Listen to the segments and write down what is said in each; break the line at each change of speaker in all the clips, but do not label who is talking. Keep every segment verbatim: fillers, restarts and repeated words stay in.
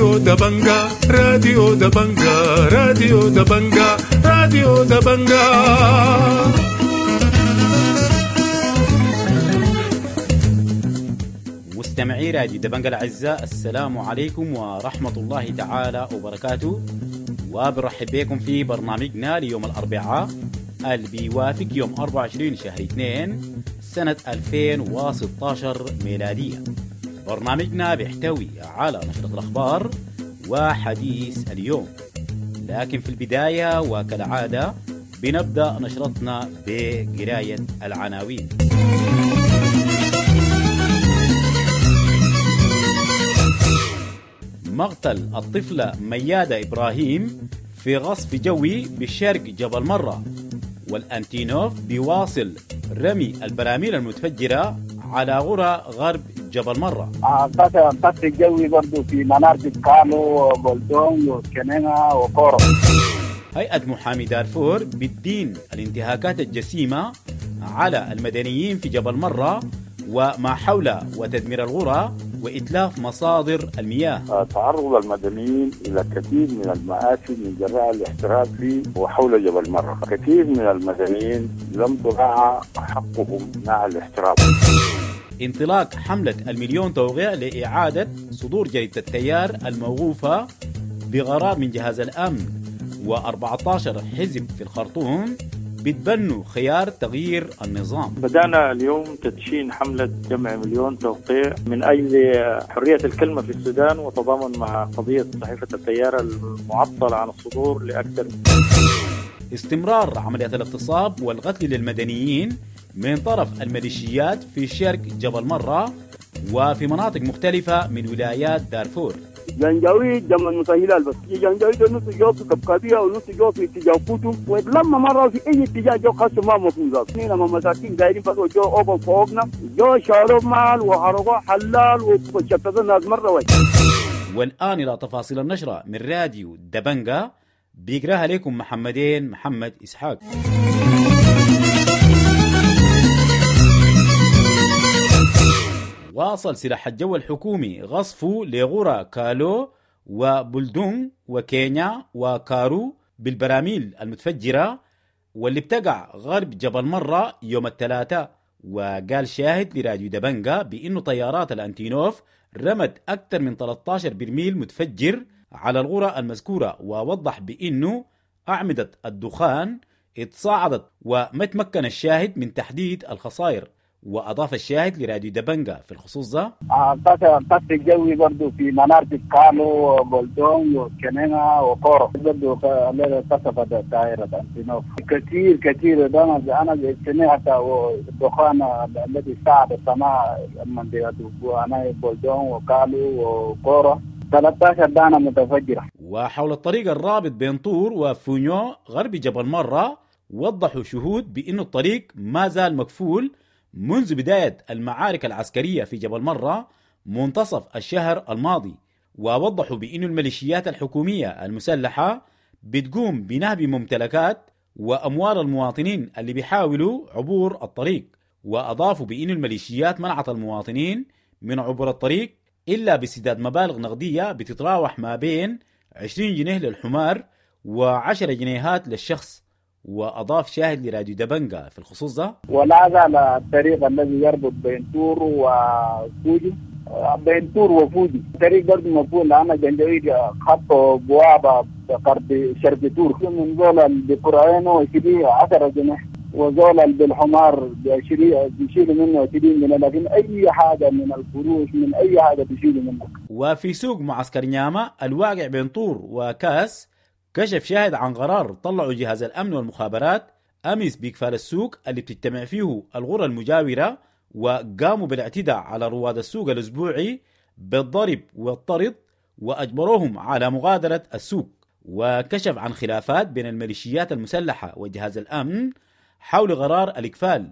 راديو دبنجا راديو دبنجا راديو دبنجا راديو دبنجا.
مستمعي راديو دبنجا الأعزاء، السلام عليكم ورحمة الله تعالى وبركاته، وبرحب بكم في برنامجنا ليوم الأربعاء اللي بيوافق يوم أربعة وعشرين شهر اثنين سنة ألفين وستة عشر ميلادية. برنامجنا بيحتوي على نشرة الأخبار وحديث اليوم، لكن في البداية وكالعادة بنبدأ نشرتنا بقراية العناوين. مقتل الطفلة ميادة إبراهيم في غصف جوي بشرق جبل مرة، والأنتينوف بيواصل رمي البراميل المتفجرة على غرة غرب جبل مرة.
القصف الجوي برضو في مناطق كانو وبلدون وكنينة وكورو.
هيئة محامي دارفور بتدين الانتهاكات الجسيمة على المدنيين في جبل مرة وما حول وتدمير الغرة وإتلاف مصادر المياه.
تعرض المدنيين إلى كثير من المآسي من جراء الاحتراق في وحول جبل مرة. كثير من المدنيين لم تراعى حقهم مع الاحتراق.
انطلاق حملة المليون توقيع لإعادة صدور جريدة التيار الموقوفة بغرار من جهاز الأمن، وأربعة عشر حزب في الخرطوم بتبنوا خيار تغيير النظام.
بدأنا اليوم تدشين حملة جمع مليون توقيع من أجل حرية الكلمة في السودان، وتضامن مع قضية صحيفة التيار المعطلة عن الصدور لأكثر.
استمرار عمليات الاغتصاب والقتل للمدنيين من طرف الميليشيات في شرق جبل مرة وفي مناطق مختلفة من ولايات دارفور.
جنجاوي جمع المساهلات بس جنجاوي ده نص جو في كبكابية ونص جو في اتجاه كوتو، ولما مرة في أي اتجاه جو خاصة ما مفهوم ذات. نحن لما مساكين دايرين بس جو أوبن فوقنا جو شارو مال وحرقوا حلال وشتت الناس مرة واحدة.
والآن إلى تفاصيل النشرة من راديو دبنجا، بيقراها لكم محمدين محمد إسحاق. واصل سلاح الجو الحكومي غصفه لغرة كالو وبلدون وكينيا وكارو بالبراميل المتفجرة واللي بتقع غرب جبل مرة يوم الثلاثاء. وقال شاهد لراديو دبنجا بأنه طيارات الأنتينوف رمت أكثر من ثلاثة عشر برميل متفجر على الغرة المذكورة، ووضح بأنه أعمدة الدخان اتصاعدت وما تمكن الشاهد من تحديد الخسائر. وأضاف الشاهد لراديو دبنجا في الخصوص ده
القصف الجوي برضو في مناطق كانو وبلدون وكنينة وكورو برضو قصفت الطائرة الأنتينوف كثير كثير. أنا أنا سمعت الدخان الذي ساعد السماء منطقة أنا بلدون وكالو وكورو ثلاثة عشر دانة متفجرة.
وحول الطريق الرابط بين طور وفونيو غرب جبل مرة وضحوا شهود بأن الطريق ما زال مقفول منذ بداية المعارك العسكرية في جبل مرة منتصف الشهر الماضي. ووضحوا بأن الميليشيات الحكومية المسلحة بتقوم بنهب ممتلكات وأموال المواطنين اللي بيحاولوا عبور الطريق. وأضافوا بأن الميليشيات منعت المواطنين من عبور الطريق إلا بسداد مبالغ نقدية بتتراوح ما بين عشرين جنيه للحمار وعشرة جنيهات للشخص. وأضاف شاهد لراديو دبنجا في الخصوص ده
ولا زال الطريق الذي يربط بين طور وفوجي بين طور وفوجي طريق برضه مفهوم. أنا جنجويد خط بوابة قرب شرق طور من زول بقرآن وشدي عشرة جنيه، وزول بالحمار بيشيلوا منه عشرين جنيه، لكن أي حاجة من الفروش من أي حاجة بيشيلوا منه.
وفي سوق معسكر نياما الواقع بين طور وكاس كشف شاهد عن قرار طلعوا جهاز الأمن والمخابرات أمس بإقفال السوق اللي بتجتمع فيه الغرة المجاورة، وقاموا بالاعتداء على رواد السوق الأسبوعي بالضرب والطرد وأجبروهم على مغادرة السوق. وكشف عن خلافات بين الميليشيات المسلحة وجهاز الأمن حول قرار الإقفال،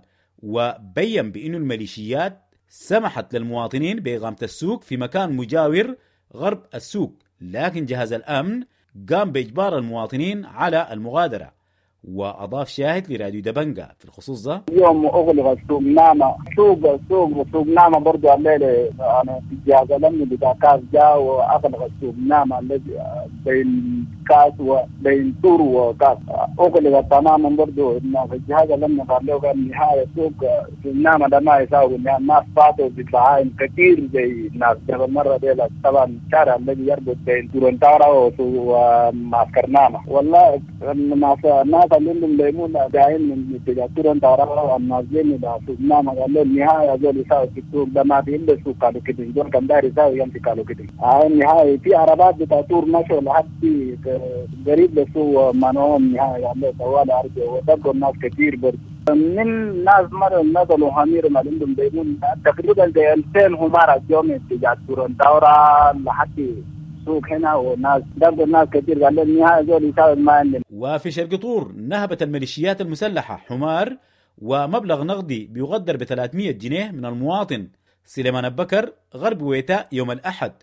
وبين بأن الميليشيات سمحت للمواطنين بإقامة السوق في مكان مجاور غرب السوق، لكن جهاز الأمن قام بإجبار المواطنين على المغادرة. وأضاف شاهد لراديو دبنجا في الخصوص ده
يوم أغلق السوق نام سوق سوق سوق نعمة برضو الليلة أنا في جهاز لمني بتاع كاس جاء وأغلق السوق نعمة الذي بين كاس وبين تور وكاس أغلق تماما برضو إن في الجهاز لمني قال له كان نهاية سوق سوق نعمة ده ما يساوي الناس فاتوا بدفعين كثير زي الناس قبل مرة دي طبعا الشارع الذي يربط بين تورنتارا ومعسكر نعمة والله الناس الناس اللي عندهم ليمون جايين من اتجاه تورنتارا والناس جايين إلى سوق نعمة قال له النهاية زول يساوي في السوق ده ما في إلا سوق قالوا كده دول كان داير يساوي يمشي قالوا كده هاي النهاية في عربات بتاع تور مشوا لحد قريب لسوق منوهم النهاية قال له طوالي أرجع ودقوا الناس كثير برضه من ناس مرة نزلوا همير ما عندهم ليمون تقريبا زي ألفين همارة يوم اتجاه تورنتارا لحد سوق هنا وناس دقوا الناس كثير قال له النهاية زول يساوي ما عندنا.
وفي شرق طور نهبت الميليشيات المسلحة حمار ومبلغ نقدي بيقدر ب ثلاثمئة جنيه من المواطن سليمان بكر غرب ويتا يوم الأحد،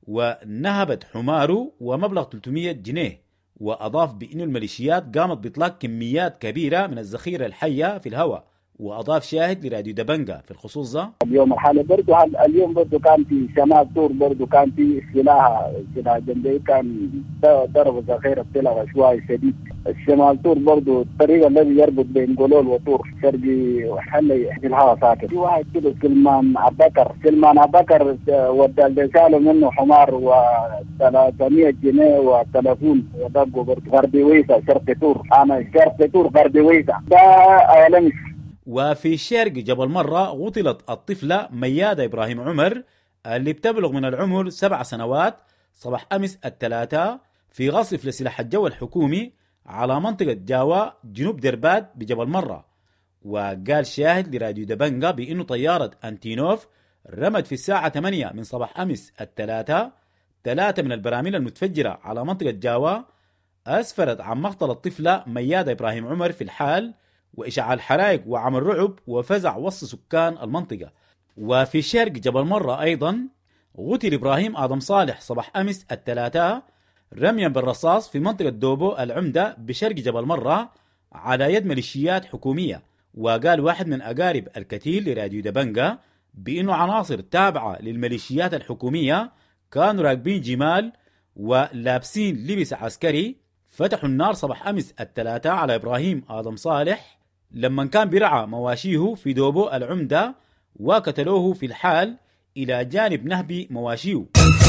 ونهبت حماره ومبلغ ثلاثمئة جنيه. وأضاف بأن الميليشيات قامت بإطلاق كميات كبيرة من الذخيرة الحية في الهواء. وأضاف شاهد لراديو دبنجا في الخصوص ده
اليوم الحالي برضو اليوم برضو كان في شمال تور برضو كان في سلاح سلاح جنبي كان ضرب ذخيرة بتلغى شوي شديد. الشمال تور برضو الطريق الذي يربط بين قلول وطور شرقي وحلي الهواء ساكن. في واحد كده سلمان عباكر سلمان عباكر ودى سالوا منه حمار وثلاثمئة جنيه وتلفون ودقوا برضو غربي ويسا شرق تور أنا شرق تور غربي ويسا ده أعلمش.
وفي شرق جبل مرة غطلت الطفلة ميادة إبراهيم عمر اللي بتبلغ من العمر سبع سنوات صباح أمس الثلاثاء في غصف لسلاح الجو الحكومي على منطقة جاوا جنوب درباد بجبل مرة. وقال شاهد لراديو دبنجا بأنه طيارة أنتينوف رمت في الساعة ثمانية من صباح أمس الثلاثاء ثلاثة من البراميل المتفجرة على منطقة جاوا أسفرت عن مقتل الطفلة ميادة إبراهيم عمر في الحال وإشعال حرائق وعمل رعب وفزع وسط سكان المنطقة. وفي شرق جبل مرة أيضا غتل إبراهيم آدم صالح صباح أمس الثلاثاء رميا بالرصاص في منطقة دوبو العمدة بشرق جبل مرة على يد ميليشيات حكومية. وقال واحد من أقارب القتيل لراديو دبنجا بأنه عناصر تابعة للميليشيات الحكومية كانوا راكبين جمال ولابسين لبس عسكري فتحوا النار صباح أمس الثلاثاء على إبراهيم آدم صالح لما كان برعى مواشيه في دوبو العمدة وقتلوه في الحال إلى جانب نهب مواشيه.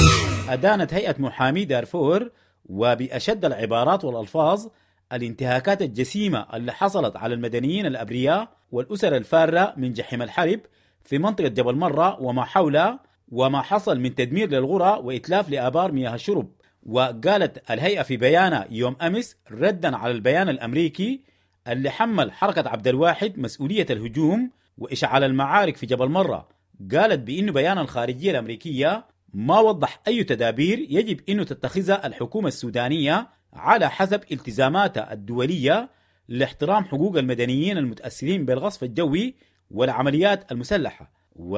أدانت هيئة محامي دارفور وبأشد العبارات والألفاظ الانتهاكات الجسيمة اللي حصلت على المدنيين الأبرياء والأسر الفارة من جحيم الحرب في منطقة جبل مرة وما حولها وما حصل من تدمير للغرى وإتلاف لآبار مياه الشرب. وقالت الهيئة في بيانها يوم أمس ردا على البيان الأمريكي اللي حمل حركة عبد الواحد مسؤولية الهجوم وإشعال المعارك في جبل مرة، قالت بأنه بيان الخارجية الأمريكية ما وضح أي تدابير يجب أنه تتخذها الحكومة السودانية على حسب التزاماتها الدولية لاحترام حقوق المدنيين المتأثرين بالغصب الجوي والعمليات المسلحة.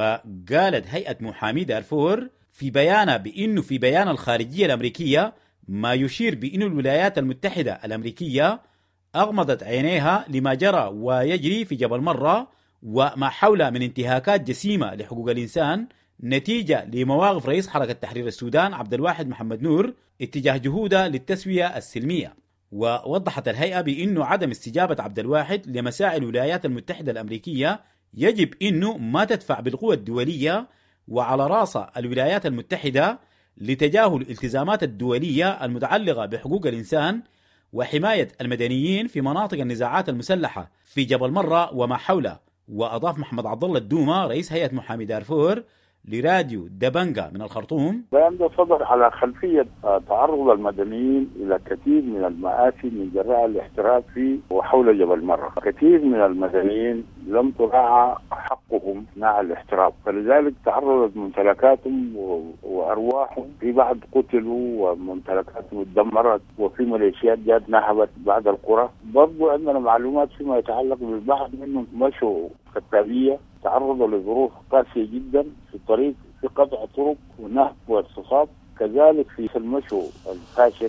وقالت هيئة محامي دارفور في بيانها بأنه في بيان الخارجية الأمريكية ما يشير بأنه الولايات المتحدة الأمريكية أغمضت عينيها لما جرى ويجري في جبل مرة وما حولها من انتهاكات جسيمة لحقوق الإنسان نتيجة لمواقف رئيس حركة تحرير السودان عبد الواحد محمد نور اتجاه جهودها للتسوية السلمية. ووضحت الهيئة بأنه عدم استجابة عبد الواحد لمساعي الولايات المتحدة الأمريكية يجب أنه ما تدفع بالقوة الدولية وعلى رأس الولايات المتحدة لتجاهل الالتزامات الدولية المتعلقة بحقوق الإنسان وحماية المدنيين في مناطق النزاعات المسلحة في جبل مرة وما حوله. وأضاف محمد عبد الله الدومة رئيس هيئة محامي دارفور لراديو دبنجا من الخرطوم
البيان ده صدر على خلفية تعرض المدنيين إلى كثير من المآسي من جراء الاحتراق في وحول جبل مرة. كثير من المدنيين لم تراعى حقهم مع الاحتراق، فلذلك تعرضت ممتلكاتهم وأرواحهم، في بعض قتلوا وممتلكاتهم اتدمرت وفي ميليشيات جات نهبت بعض القرى. برضو عندنا معلومات فيما يتعلق بالبعض منهم مشوا كتابية تعرضوا لظروف قاسية جدا في الطريق في قطع طرق ونهب واغتصاب كذلك في المشو الفاشل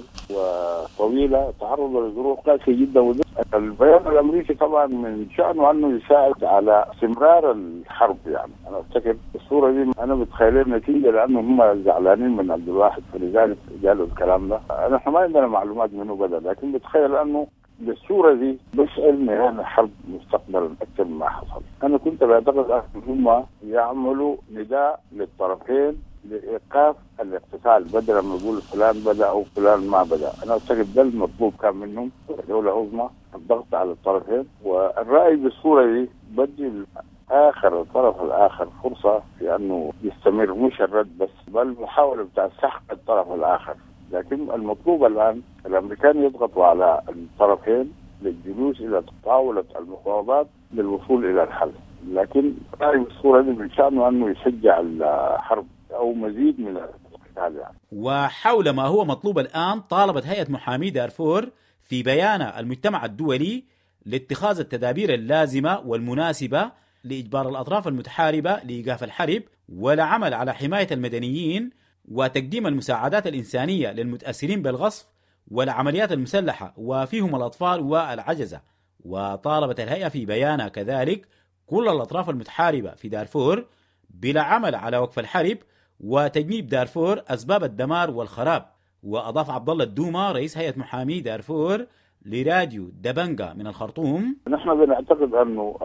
وطويلة تعرض لظروف قاسية جدا. البيان الأمريكي طبعا من شأنه أنه يساعد على استمرار الحرب. يعني أنا أفتكر الصورة دي أنا بتخيل نتيجة لأنه هم زعلانين من عبد الواحد فلذلك قالوا الكلام ده. أنا ما عندنا معلومات منه بدأ، لكن بتخيل أنه بالصورة دي بشعل ميدان الحرب مستقبلا أكثر مما حصل. أنا كنت بعتقد أن هم يعملوا نداء للطرفين لإيقاف الاقتتال بدل ما يقول فلان بدأ أو فلان ما بدأ. أنا أعتقد ده المطلوب كان منهم دولة عظمى الضغط على الطرفين، والرأي بالصورة دي بدي آخر الطرف الآخر فرصة في أنه يستمر، مش الرد بس بل محاولة بتاع سحق الطرف الآخر. لكن المطلوب الآن الأمريكان يضغطوا على الطرفين للجلوس إلى طاولة المفاوضات للوصول إلى الحل. لكن رأي بالصورة دي من شأنه أنه يشجع الحرب أو مزيد من القتال. يعني.
وحول ما هو مطلوب الآن، طالبت هيئة محامي دارفور في بيانها المجتمع الدولي لاتخاذ التدابير اللازمة والمناسبة لإجبار الأطراف المتحاربة لإيقاف الحرب والعمل على حماية المدنيين وتقديم المساعدات الإنسانية للمتأثرين بالغصب والعمليات المسلحة وفيهم الأطفال والعجزة. وطالبت الهيئة في بيانها كذلك كل الأطراف المتحاربة في دارفور بالعمل على وقف الحرب وتجنيب دارفور أسباب الدمار والخراب. وأضاف عبد الله الدومة رئيس هيئة محامي دارفور لراديو دبنجا من الخرطوم:
نحن بنعتقد أنه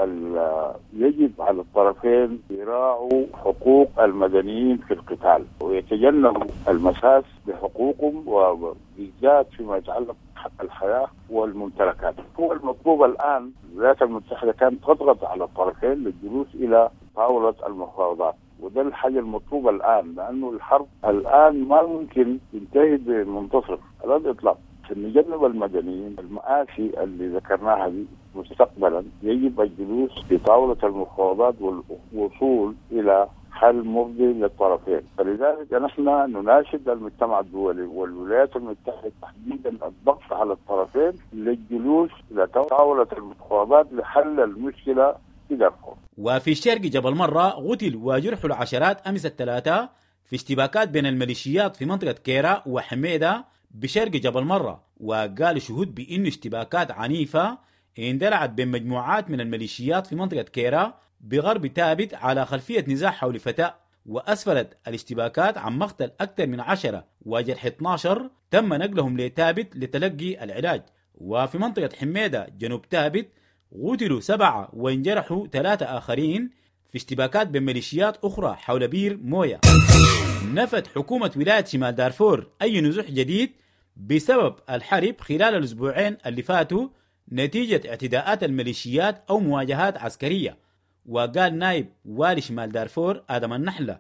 يجب على الطرفين يراعوا حقوق المدنيين في القتال ويتجنبوا المساس بحقوقهم وبالذات فيما يتعلق بحق الحياة والممتلكات. هو المطلوب الآن الولايات المتحدة كانت تضغط على الطرفين للجلوس إلى طاولة المفاوضات، وده الحاجة المطلوبة الآن، لأنه الحرب الآن ما ممكن تنتهي بمنتصر على الإطلاق. نجنب المدنيين المآسي اللي ذكرناها دي مستقبلا، يجب الجلوس في طاولة المفاوضات والوصول إلى حل مرضي للطرفين. فلذلك نحن نناشد المجتمع الدولي والولايات المتحدة تحديدا الضغط على الطرفين للجلوس إلى طاولة المفاوضات لحل المشكلة في دارفور.
وفي شرق جبل مرة قتل وجرحوا العشرات أمس الثلاثاء في اشتباكات بين الميليشيات في منطقة كيرا وحميدة بشرق جبل مرة. وقال شهود بأن اشتباكات عنيفة اندلعت بين مجموعات من الميليشيات في منطقة كيرا بغرب تابت على خلفية نزاع حول فتاة، وأسفلت الاشتباكات عن مقتل أكثر من عشرة وجرح اثني عشر تم نقلهم لتابت لتلقي العلاج. وفي منطقة حميدة جنوب تابت قتلوا سبعة وانجرحوا ثلاثة آخرين في اشتباكات بين ميليشيات أخرى حول بير مويا. نفت حكومة ولاية شمال دارفور أي نزوح جديد بسبب الحرب خلال الأسبوعين اللي فاتوا نتيجة اعتداءات الميليشيات أو مواجهات عسكرية. وقال نائب والي شمال دارفور آدم النحلة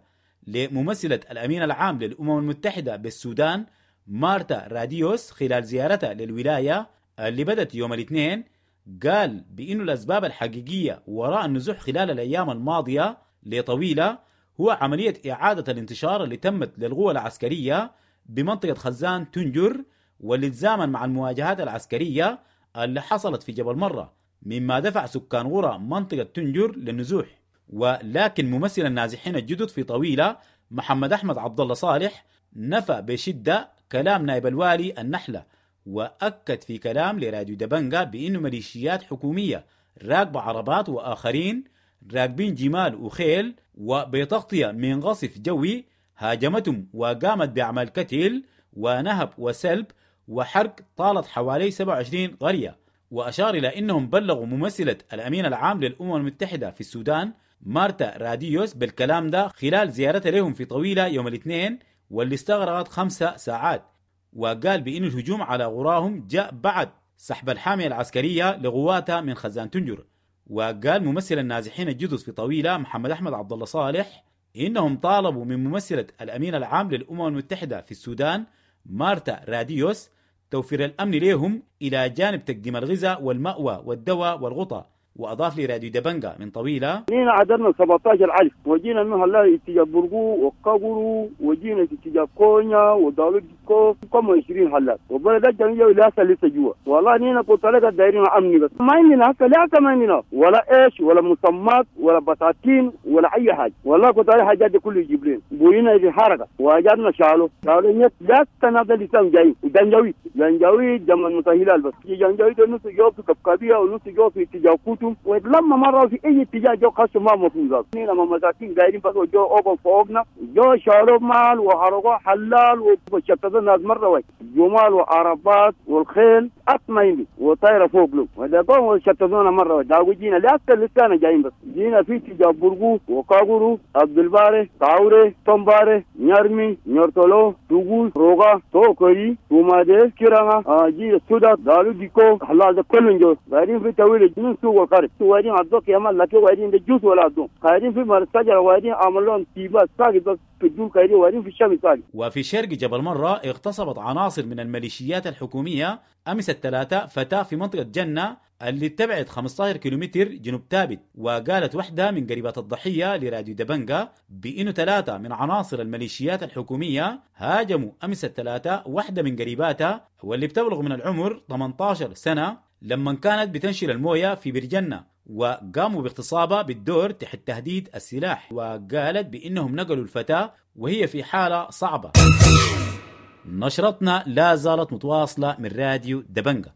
لممثلة الأمين العام للأمم المتحدة بالسودان مارتا راديوس خلال زيارتها للولاية اللي بدت يوم الاثنين، قال بأن الأسباب الحقيقية وراء النزوح خلال الأيام الماضية لطويلة هو عملية إعادة الانتشار اللي تمت للقوى العسكرية بمنطقة خزان تنجر واللي تزامن مع المواجهات العسكرية اللي حصلت في جبل مرة، مما دفع سكان غرة منطقة تنجر للنزوح. ولكن ممثل النازحين الجدد في طويلة محمد أحمد عبد الله صالح نفى بشدة كلام نائب الوالي النحلة، وأكد في كلام لراديو دبنجا بأنه ميليشيات حكومية راكبة عربات وآخرين راكبين جمال وخيل وبتغطية من غصف جوي هاجمتهم وقامت بأعمال قتل ونهب وسلب وحرق طالت حوالي سبعة وعشرين قرية. وأشار إلى أنهم بلغوا ممثلة الأمين العام للأمم المتحدة في السودان مارتا راديوس بالكلام ده خلال زيارتها لهم في طويلة يوم الاثنين واللي استغرقت خمسة ساعات. وقال بأن الهجوم على غراهم جاء بعد سحب الحامية العسكرية لغواتها من خزان تنجر. وقال ممثل النازحين الجدد في طويلة محمد أحمد عبد الله صالح إنهم طالبوا من ممثلة الأمين العام للأمم المتحدة في السودان مارتا راديوس توفير الأمن لهم إلى جانب تقديم الغذاء والمأوى والدواء والغطاء. وأضاف لي راديو دبنجا من طويلة:
نينا عددنا سبعة عشر ألف وجينا منها الله اتجاه برغو وقبرو وجينا اتجاه كونيا ودولو ديكو كم عشرين حلات وبلد جميع لسه لسه جوا. والله نينا كنت لقى دايرين أمني بس ما عندنا هكا لا ما عندنا ولا إيش ولا مسمات ولا بطاطين ولا أي حاجة. والله كنت على حاجات كله يجيبلين بوينا في حركة وأجرنا شالو شالو نيت لا تنادى لسان جاي جنجاوي جنجاوي جمع متهيلال بس جنجاوي ده نص جوب في كبكابية ونص جوب في اتجاه كوتو ولما مرة في أي اتجاه جو خاص ما مفروض. نينا ما مساكين دايرين بس جو أوبن فوقنا جو شالو مال وحرقة حلال وشتتنا ناس مرة واحد جمال وعربات والخيل أطمئن وطايرة فوق له وده قوم وشتتنا مرة واحد. داو جينا لا لسان جايين بس جينا في اتجاه برغو وكاغورو عبد الباري تاوري تومباري نيرمي نيرتولو توغول روغا توكوري تومادي كيرانا جي سودا دالو ديكو حلال كلن جو بعدين في تويل جنون سوق القرب وبعدين عدوك يامال لكن وبعدين الجوز ولا عدو بعدين في مرساجر وبعدين عملون تيبا ساقي بس في الدول كايدي وبعدين في الشام ساقي.
وفي شرق جبل مرة اغتصبت عناصر من الميليشيات الحكومية أمس الثلاثاء فتاة في منطقة جنة اللي تبعد خمسة عشر كيلومتر جنوب تابت. وقالت وحدة من قريبات الضحية لراديو دبنجا بأنه ثلاثة من عناصر الميليشيات الحكومية هاجموا أمس الثلاثاء وحدة من قريباتها واللي بتبلغ من العمر ثمانية عشر سنة لما كانت بتنشر الموية في برجنة، وقاموا باغتصابها بالدور تحت تهديد السلاح. وقالت بأنهم نقلوا الفتاة وهي في حالة صعبة. نشرتنا لا زالت متواصلة من راديو دبنجا.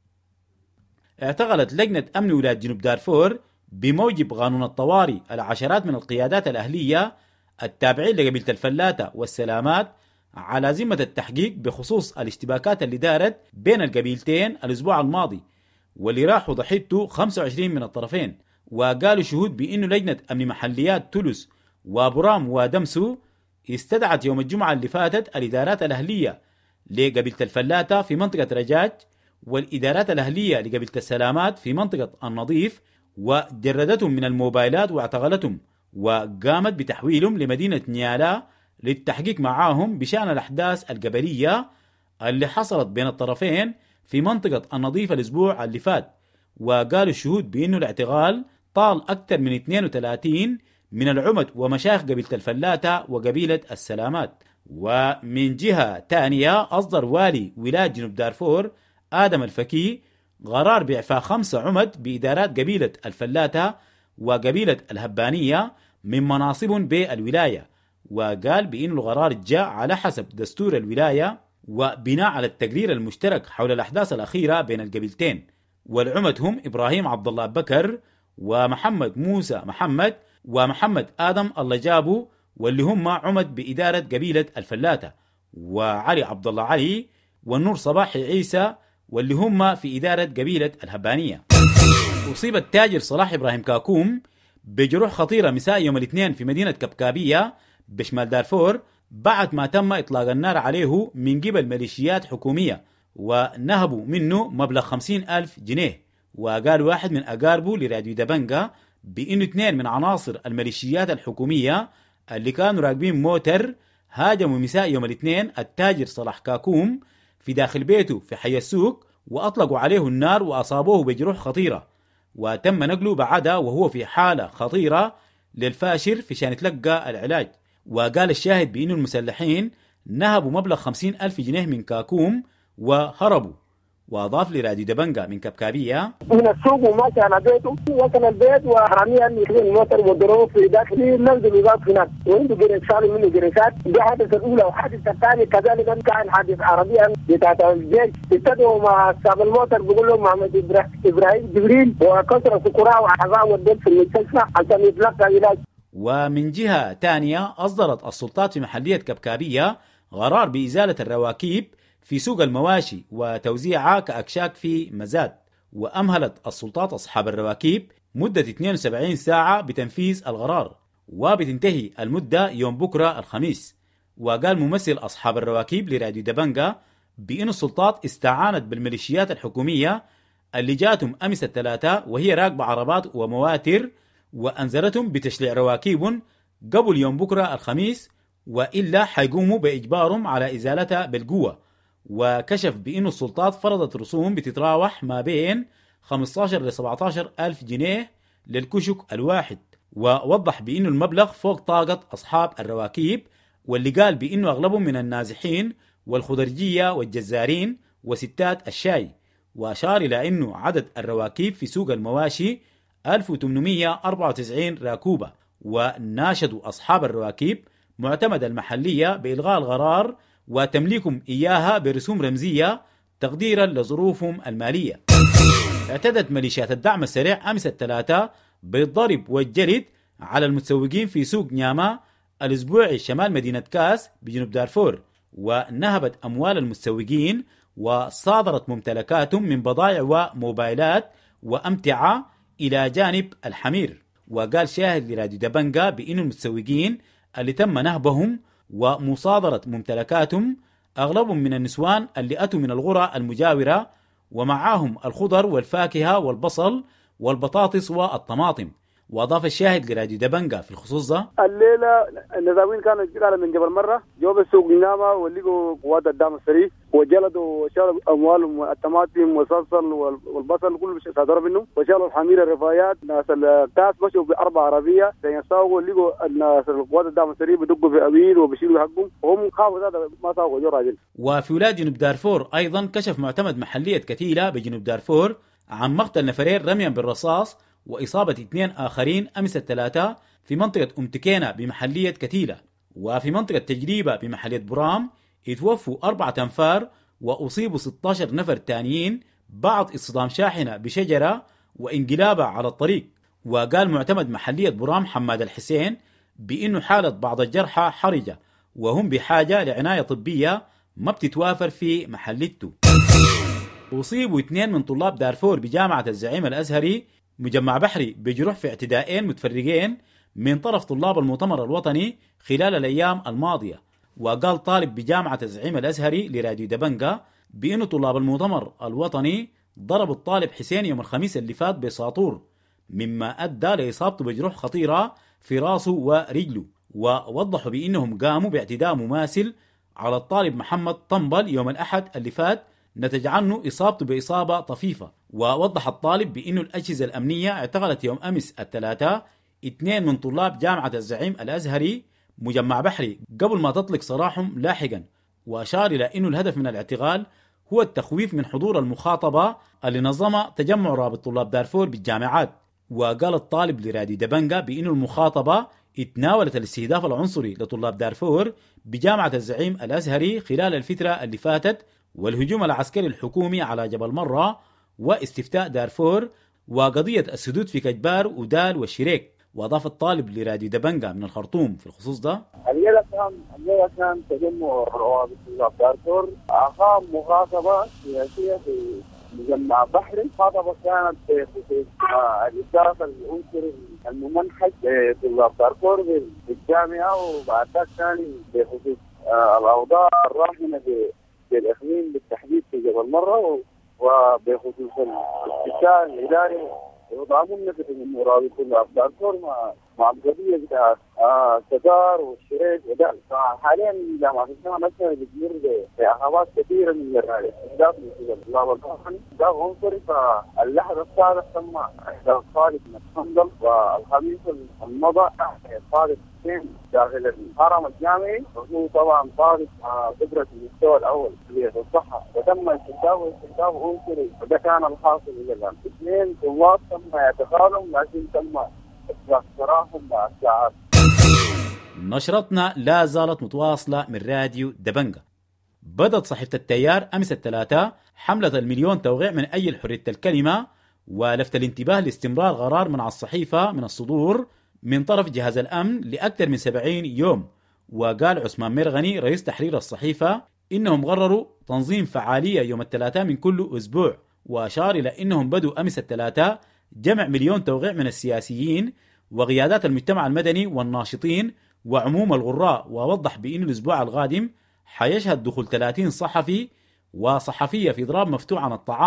اعتقلت لجنة أمن ولاية جنوب دارفور بموجب قانون الطوارئ العشرات من القيادات الأهلية التابعين لقبيلة الفلاتة والسلامات على ذمة التحقيق بخصوص الاشتباكات اللي دارت بين القبيلتين الأسبوع الماضي واللي راحوا ضحيته خمسة وعشرين من الطرفين. وقالوا شهود بأنه لجنة أمن محليات تولوس وبرام ودمسو استدعت يوم الجمعة اللي فاتت الإدارات الأهلية لقبيلة الفلاتة في منطقة رجاج والإدارات الأهلية لقبيلة السلامات في منطقة النظيف وجردتهم من الموبايلات واعتقلتهم وقامت بتحويلهم لمدينة نيالا للتحقيق معاهم بشأن الأحداث القبلية اللي حصلت بين الطرفين في منطقة النظيف الأسبوع اللي فات. وقالوا الشهود بأنه الاعتقال طال أكثر من اثنين وثلاثين من العمد ومشايخ قبيلة الفلاتة وقبيلة السلامات. ومن جهة تانية أصدر والي ولاية جنوب دارفور آدم الفكي قرار بإعفاء خمسة عمد بإدارات قبيلة الفلاتة وقبيلة الهبانية من مناصبهم بالولاية. وقال بأن القرار جاء على حسب دستور الولاية وبناء على التقرير المشترك حول الأحداث الأخيرة بين القبيلتين. والعمد هم إبراهيم عبد الله بكر ومحمد موسى محمد ومحمد آدم الله جابو واللي هم عمد بإدارة قبيلة الفلاتة، وعلي عبد الله علي والنور صباحي عيسى واللي هم في إدارة قبيلة الهبانية. أصيب التاجر صلاح إبراهيم كاكوم بجروح خطيرة مساء يوم الاثنين في مدينة كبكابية بشمال دارفور بعد ما تم إطلاق النار عليه من قبل ميليشيات حكومية ونهبوا منه مبلغ خمسين ألف جنيه. وقال واحد من أقاربه لراديو دبنجا بأنه اثنين من عناصر الميليشيات الحكومية اللي كانوا راكبين موتر هاجموا مساء يوم الاثنين التاجر صلاح كاكوم في داخل بيته في حي السوق وأطلقوا عليه النار وأصابوه بجروح خطيرة وتم نقله بعدها وهو في حالة خطيرة للفاشر في شان يتلقى العلاج. وقال الشاهد بأن المسلحين نهبوا مبلغ خمسين ألف جنيه من كاكوم وهربوا. وأضاف لراديو دبنجا من كبكابية:
من السوق وماشي على بيته وصل البيت وحراميا يجيبون الموتر وضربوه في داخل نزل وزاد هناك وعنده جريشات منه جريشات. دي حادثة الأولى. وحادثة الثانية كذلك كان حادث عربيا بتاعت الجيش ابتدوا مع صاحب الموتر بيقول لهم محمد إبراهيم جبريل وكسر سكراء وحظاه والدم في المستشفى عشان يتلقى علاج.
ومن جهة تانية أصدرت السلطات في محلية كبكابية قرار بإزالة الرواكيب في سوق المواشي وتوزيعها كأكشاك في مزاد. وأمهلت السلطات أصحاب الرواكيب مدة اثنين وسبعين ساعة بتنفيذ القرار وبتنتهي المدة يوم بكرة الخميس. وقال ممثل أصحاب الرواكيب لراديو دبنجا بأن السلطات استعانت بالميليشيات الحكومية اللي جاتهم أمس الثلاثاء وهي راكبة عربات ومواتر وأنذرتهم بتشليع رواكيب قبل يوم بكرة الخميس وإلا حيقوموا بإجبارهم على إزالتها بالقوة. وكشف بأن السلطات فرضت رسوم بتتراوح ما بين خمسة عشر إلى سبعة عشر ألف جنيه للكشك الواحد، ووضح بأنه المبلغ فوق طاقة أصحاب الرواكيب، واللي قال بأنه أغلبهم من النازحين والخضرجية والجزارين وستات الشاي. وأشار إلى أنه عدد الرواكيب في سوق المواشي ألف وثمانمئة وأربعة وتسعين راكوبة، وناشدوا أصحاب الرواكيب معتمدة المحلية بإلغاء الغرار وتمليكهم إياها برسوم رمزية تقديرا لظروفهم المالية. اعتدت ميليشيات الدعم السريع أمس الثلاثاء بالضرب والجلد على المتسوقين في سوق نياما الأسبوعي شمال مدينة كاس بجنوب دارفور، ونهبت أموال المتسوقين وصادرت ممتلكاتهم من بضائع وموبايلات وأمتعة إلى جانب الحمير. وقال شاهد لراديو دبنجا بأن المتسوقين اللي تم نهبهم ومصادرة ممتلكاتهم أغلبهم من النسوان اللي أتوا من القرى المجاورة، ومعاهم الخضر والفاكهة والبصل والبطاطس والطماطم. وأضاف الشاهد لراديو دبنجا في الخصوص ده:
الليلة النزاوين كانوا قالوا من جبل مرة جو بالسوق نياما ولقوا قوات الدعم السريع وجلدوا وشالوا أموالهم الطماطم والصلصل والبصل كل شيء صادروا منه، وشالوا الحمير الرفايات. ناس الكاس مشوا بأربع عربية يساووا، لقوا الناس قوات الدعم السريع بدقوا في أبيل وبيشيلوا حقهم، وهم خافوا هذا ما ساووا جو راجل.
وفي ولاية جنوب دارفور أيضا كشف معتمد محلية كتيلة بجنوب دارفور عن مقتل نفرين رميا بالرصاص وإصابة اثنين آخرين أمس الثلاثاء في منطقة أمتكينة بمحلية كتيلة. وفي منطقة تجريبة بمحلية برام اتوفوا أربعة أنفار وأصيبوا ستة عشر نفر تانيين بعد اصطدام شاحنة بشجرة وانقلابها على الطريق. وقال معتمد محلية برام حماد الحسين بأنه حالة بعض الجرحى حرجة وهم بحاجة لعناية طبية ما بتتوافر في محلته. أصيبوا اثنين من طلاب دارفور بجامعة الزعيم الأزهري مجمع بحري بجروح في اعتداءين متفرقين من طرف طلاب المؤتمر الوطني خلال الأيام الماضية. وقال طالب بجامعة الزعيم الأزهري لراديو دبنجا بأنه طلاب المؤتمر الوطني ضربوا الطالب حسين يوم الخميس اللي فات بساطور، مما أدى لإصابته بجروح خطيرة في راسه ورجله. ووضحوا بأنهم قاموا باعتداء مماثل على الطالب محمد طنبل يوم الأحد اللي فات نتج عنه إصابته بإصابة طفيفة. ووضح الطالب بأنه الأجهزة الأمنية اعتقلت يوم أمس الثلاثاء اثنين من طلاب جامعة الزعيم الأزهري مجمع بحري قبل ما تطلق سراحهم لاحقا. وأشار إلى أنه الهدف من الاعتقال هو التخويف من حضور المخاطبة اللي نظمها تجمع رابط طلاب دارفور بالجامعات. وقال الطالب لراديو دبنجا بأنه المخاطبة اتناولت الاستهداف العنصري لطلاب دارفور بجامعة الزعيم الأزهري خلال الفترة اللي فاتت، والهجوم العسكري الحكومي على جبل مرة، واستفتاء دارفور، وقضية السدود في كجبار ودال والشريك. وأضاف الطالب لراديو دبنجا من الخرطوم في الخصوص ده:
الليلة كان الليلة كان تجمع روابط طلاب دارفور أقام مخاطبة سياسية في مجمع بحري. المخاطبة كانت بخصوص الإساءة العنصري الممنحج لطلاب دارفور في الجامعة، وبعد ذلك ثاني بخصوص الأوضاع الراهنة في الإقليم بالتحديد في جبل مرة، وبخصوص الاستفتاء الإداري وضعهم نفسه من مرابط طلاب دارفور مع مع القضية بتاعت التجار والشريك ودال. حاليا جامعة الجامعة نفسها بتمر بعقبات كثيرة من الرأي داخل طلاب الوطني ده عنصري. فاللحظة السابقة تم إحداث طالب من الصندل، والخميس المضى طالب حسين داخل الهرم الجامعي، وهو طبعا طالب خبرة المستوى الأول في الصحة، وتم استخدامه استخدام عنصري، وده كان الحاصل إلى الآن. اثنين طلاب تم اعتقالهم لكن تم اصلاحهم بعد ساعات.
نشرتنا لا زالت متواصلة من راديو دبنجا. بدأت صحيفة التيار أمس الثلاثاء حملة المليون توقيع من أجل حرية الكلمة، ولفت الانتباه لاستمرار غرار منع الصحيفة من الصدور من طرف جهاز الأمن لأكثر من سبعين يوم. وقال عثمان مرغني رئيس تحرير الصحيفة إنهم قرروا تنظيم فعالية يوم الثلاثاء من كل أسبوع، وأشار إلى إنهم بدوا أمس الثلاثاء جمع مليون توقيع من السياسيين وقيادات المجتمع المدني والناشطين وعموم الغراء. ووضح بأن الأسبوع القادم حيشهد دخول ثلاثين صحفي وصحفية في إضراب مفتوح عن الطعام.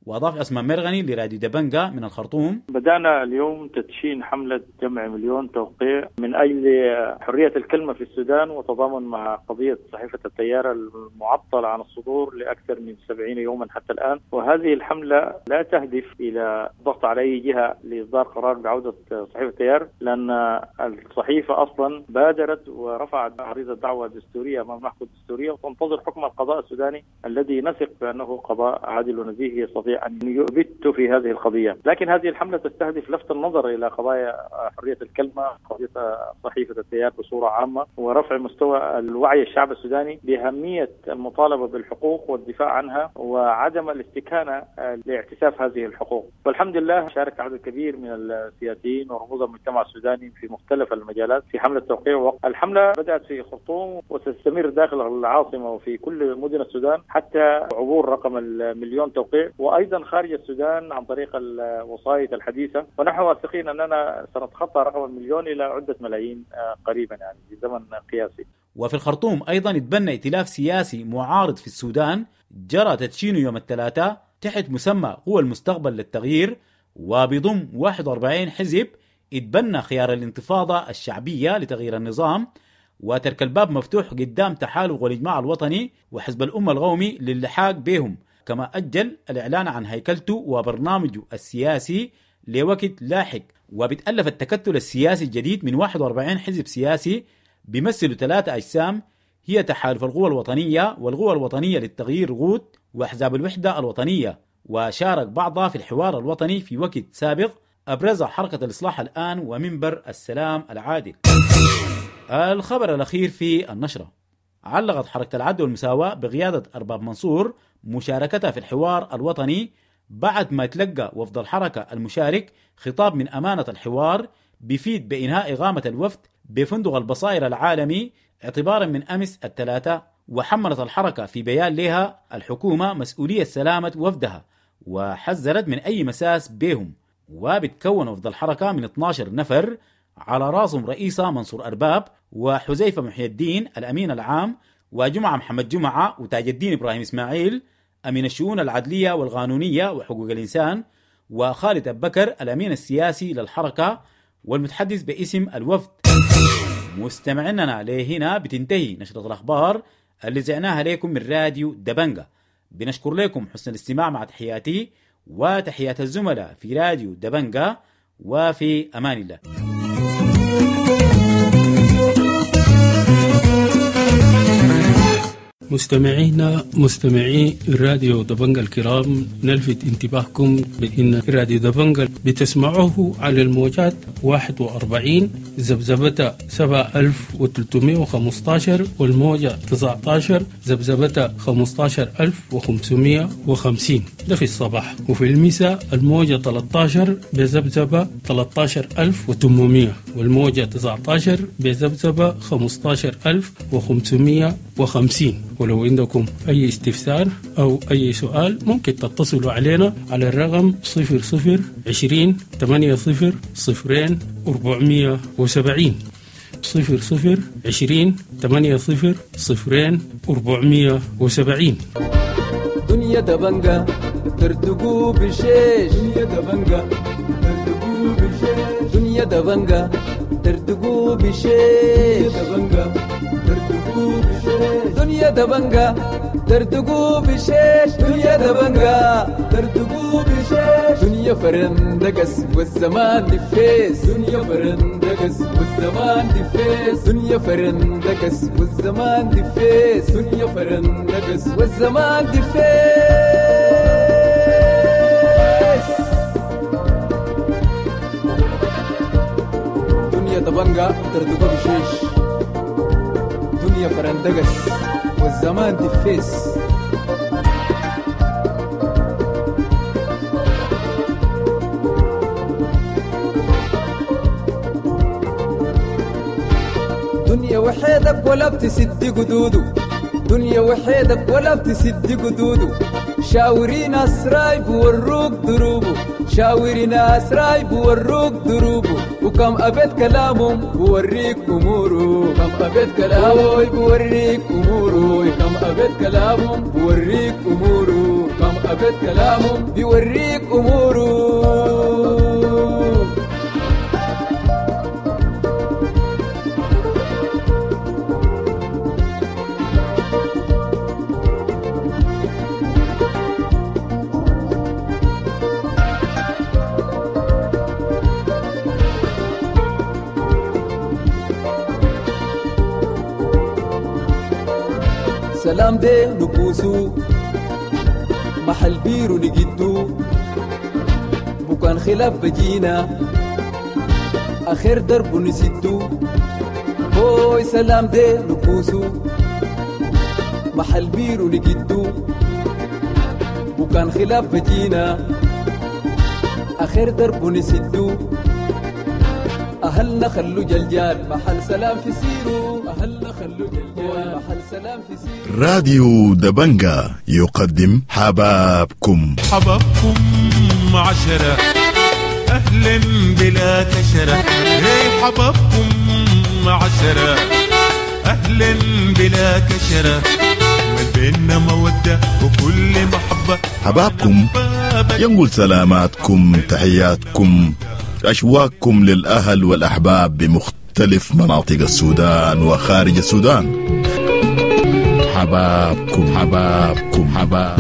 وأضاف عثمان مرغني لراديو دبنجة من الخرطوم:
بدأنا اليوم تدشين حملة جمع مليون توقيع من أجل حرية الكلمة في السودان وتضامن مع قضية صحيفة التيار المعطلة عن الصدور لأكثر من سبعين يوما حتى الآن. وهذه الحملة لا تهدف إلى ضغط على أي جهة لإصدار قرار بعودة صحيفة التيار، لأن الصحيفة أصلا بادرت ورفعت عريضة دعوة دستورية أمام المحكمة الدستورية وتنتظر حكم القضاء السوداني الذي نثق بأنه قضاء عادل ونزيه يستطيع أن يثبت في هذه القضية. لكن هذه الحملة تستهدف لفت النظر إلى قضايا حرية الكلمة، قضية صحيفة التيار بصورة عامة، ورفع مستوى الوعي الشعب السوداني بأهمية المطالبة بالحقوق والدفاع عنها وعدم الاستكانة لاعتساف هذه الحقوق. والحمد لله شارك عدد كبير من السياسيين ورموز المجتمع السوداني في مختلف المجالات في حملة توقيع. الحملة بدأت في خرطوم وستستمر داخل العاصمة وفي كل مدن السودان حتى عبور رقم المليون توقيع، وأيضا خارج السودان عن طريق الوسائط الحديثة. ونحن واثقين أننا سنتخطى رقم المليون إلى عدة ملايين قريبا، يعني في زمن قياسي.
وفي الخرطوم أيضا اتبنى ائتلاف سياسي معارض في السودان جرى تدشينه يوم الثلاثاء تحت مسمى قوى المستقبل للتغيير، وبضم واحد وأربعين حزب اتبنى خيار الانتفاضة الشعبية لتغيير النظام وترك الباب مفتوح قدام تحالف والإجماع الوطني وحزب الأمة القومي للحاق بهم، كما أجل الإعلان عن هيكلته وبرنامجه السياسي لوقت لاحق. وبتألف التكتل السياسي الجديد من واحد وأربعين حزب سياسي بيمثلوا ثلاثة أجسام هي تحالف القوى الوطنية والقوى الوطنية للتغيير غوت وأحزاب الوحدة الوطنية، وشارك بعضها في الحوار الوطني في وقت سابق أبرزها حركة الإصلاح الآن ومنبر السلام العادل. الخبر الأخير في النشرة: علقت حركة العدل والمساواة بقيادة أرباب منصور مشاركتها في الحوار الوطني بعد ما تلقى وفد الحركة المشارك خطاب من أمانة الحوار بيفيد بإنهاء إقامة الوفد بفندق البصائر العالمي اعتبارا من أمس الثلاثة. وحملت الحركة في بيان لها الحكومة مسؤولية سلامة وفدها وحذرت من أي مساس بهم. وبتكون وفد الحركة من اثني عشر نفر على راسهم رئيسة منصور أرباب وحزيفة محي الدين الأمين العام وجمعة محمد جمعة وتاج الدين إبراهيم إسماعيل أمين الشؤون العدلية والقانونية وحقوق الإنسان، وخالد أبو بكر الأمين السياسي للحركة والمتحدث باسم الوفد. مستمعيننا لهنا بتنتهي نشرة الأخبار اللي زعناها لكم من راديو دبنجة. بنشكر لكم حسن الاستماع مع تحياتي وتحيات الزملاء في راديو دبنجة، وفي أمان الله.
مستمعينا مستمعي راديو دبنجة الكرام، نلفت انتباهكم بأن راديو دبنجة بتسمعوه على الموجات واحد وأربعين زبزبة سبعة آلاف وثلاثمائة وخمسة عشر والموجة تسعة عشر زبزبة خمسة عشر ألف وخمسمائة وخمسين ده في الصباح، وفي المساء الموجة ثلاثة عشر بزبزبة ثلاثة عشر ألف وثمانمائة والموجة تسعة عشر بزبزبة خمسة عشر ألف وخمسمائة وخمسين. ولو عندكم أي استفسار أو أي سؤال ممكن تتصلوا علينا على الرقم صفر صفر عشرين ثمانية صفر صفرين أربعمائة وسبعين صفر صفر عشرين ثمانية صفر صفرين أربعمائة وسبعين.
دنيا دبنجة ترتقو بشيش، دنيا دبنجة ترتقو بشيش، دنيا دبنجة ترتقو بشيش، دنيا دبنجة ترتقو بشيش، دنيا دبنجة ترتقو بشيش، دنيا فرندقس والزمان دفيس، دنيا فرندقس والزمان دفيس، دنيا فرندقس والزمان دفيس، دنيا فرندقس والزمان دفيس. دنيا دبنجة ترتقو بشيش، دنيا فرندقس والزمان دفيس. دنيا وحيدك ولا بتسد قدودو، دنيا وحيدك ولا بتسد قدودو، شاوري ناس راي بوروك دروبه شاوري ناس راي بوروك دروبه وكم أبد كلامهم بوريك أموره كم أبد كلامهم بوريك أموره كم أبد كلامهم بوريك أموره كم أبد كلامهم بوريك أموره. سلام دي نبوسو محل بيرو نجدو بكان خلاف بجينا آخر درب نسدو هوي سلام دي نبوسو محل بيرو نجدو بكان خلاف بجينا آخر درب نسدو أهلنا خلو جلجال محل سلام في سيرو أهلنا خلو جلجال محل سلام في سيرو.
راديو دبنجا يقدم حبابكم
حبابكم عشرة أهلا بلا كشرة هي حبابكم عشرة أهلا بلا كشرة ما بيننا مودة وكل محبة
حبابكم ينقل سلاماتكم تحياتكم أشواقكم للأهل والأحباب بمختلف مناطق السودان وخارج السودان. حبابكم حبابكم حباب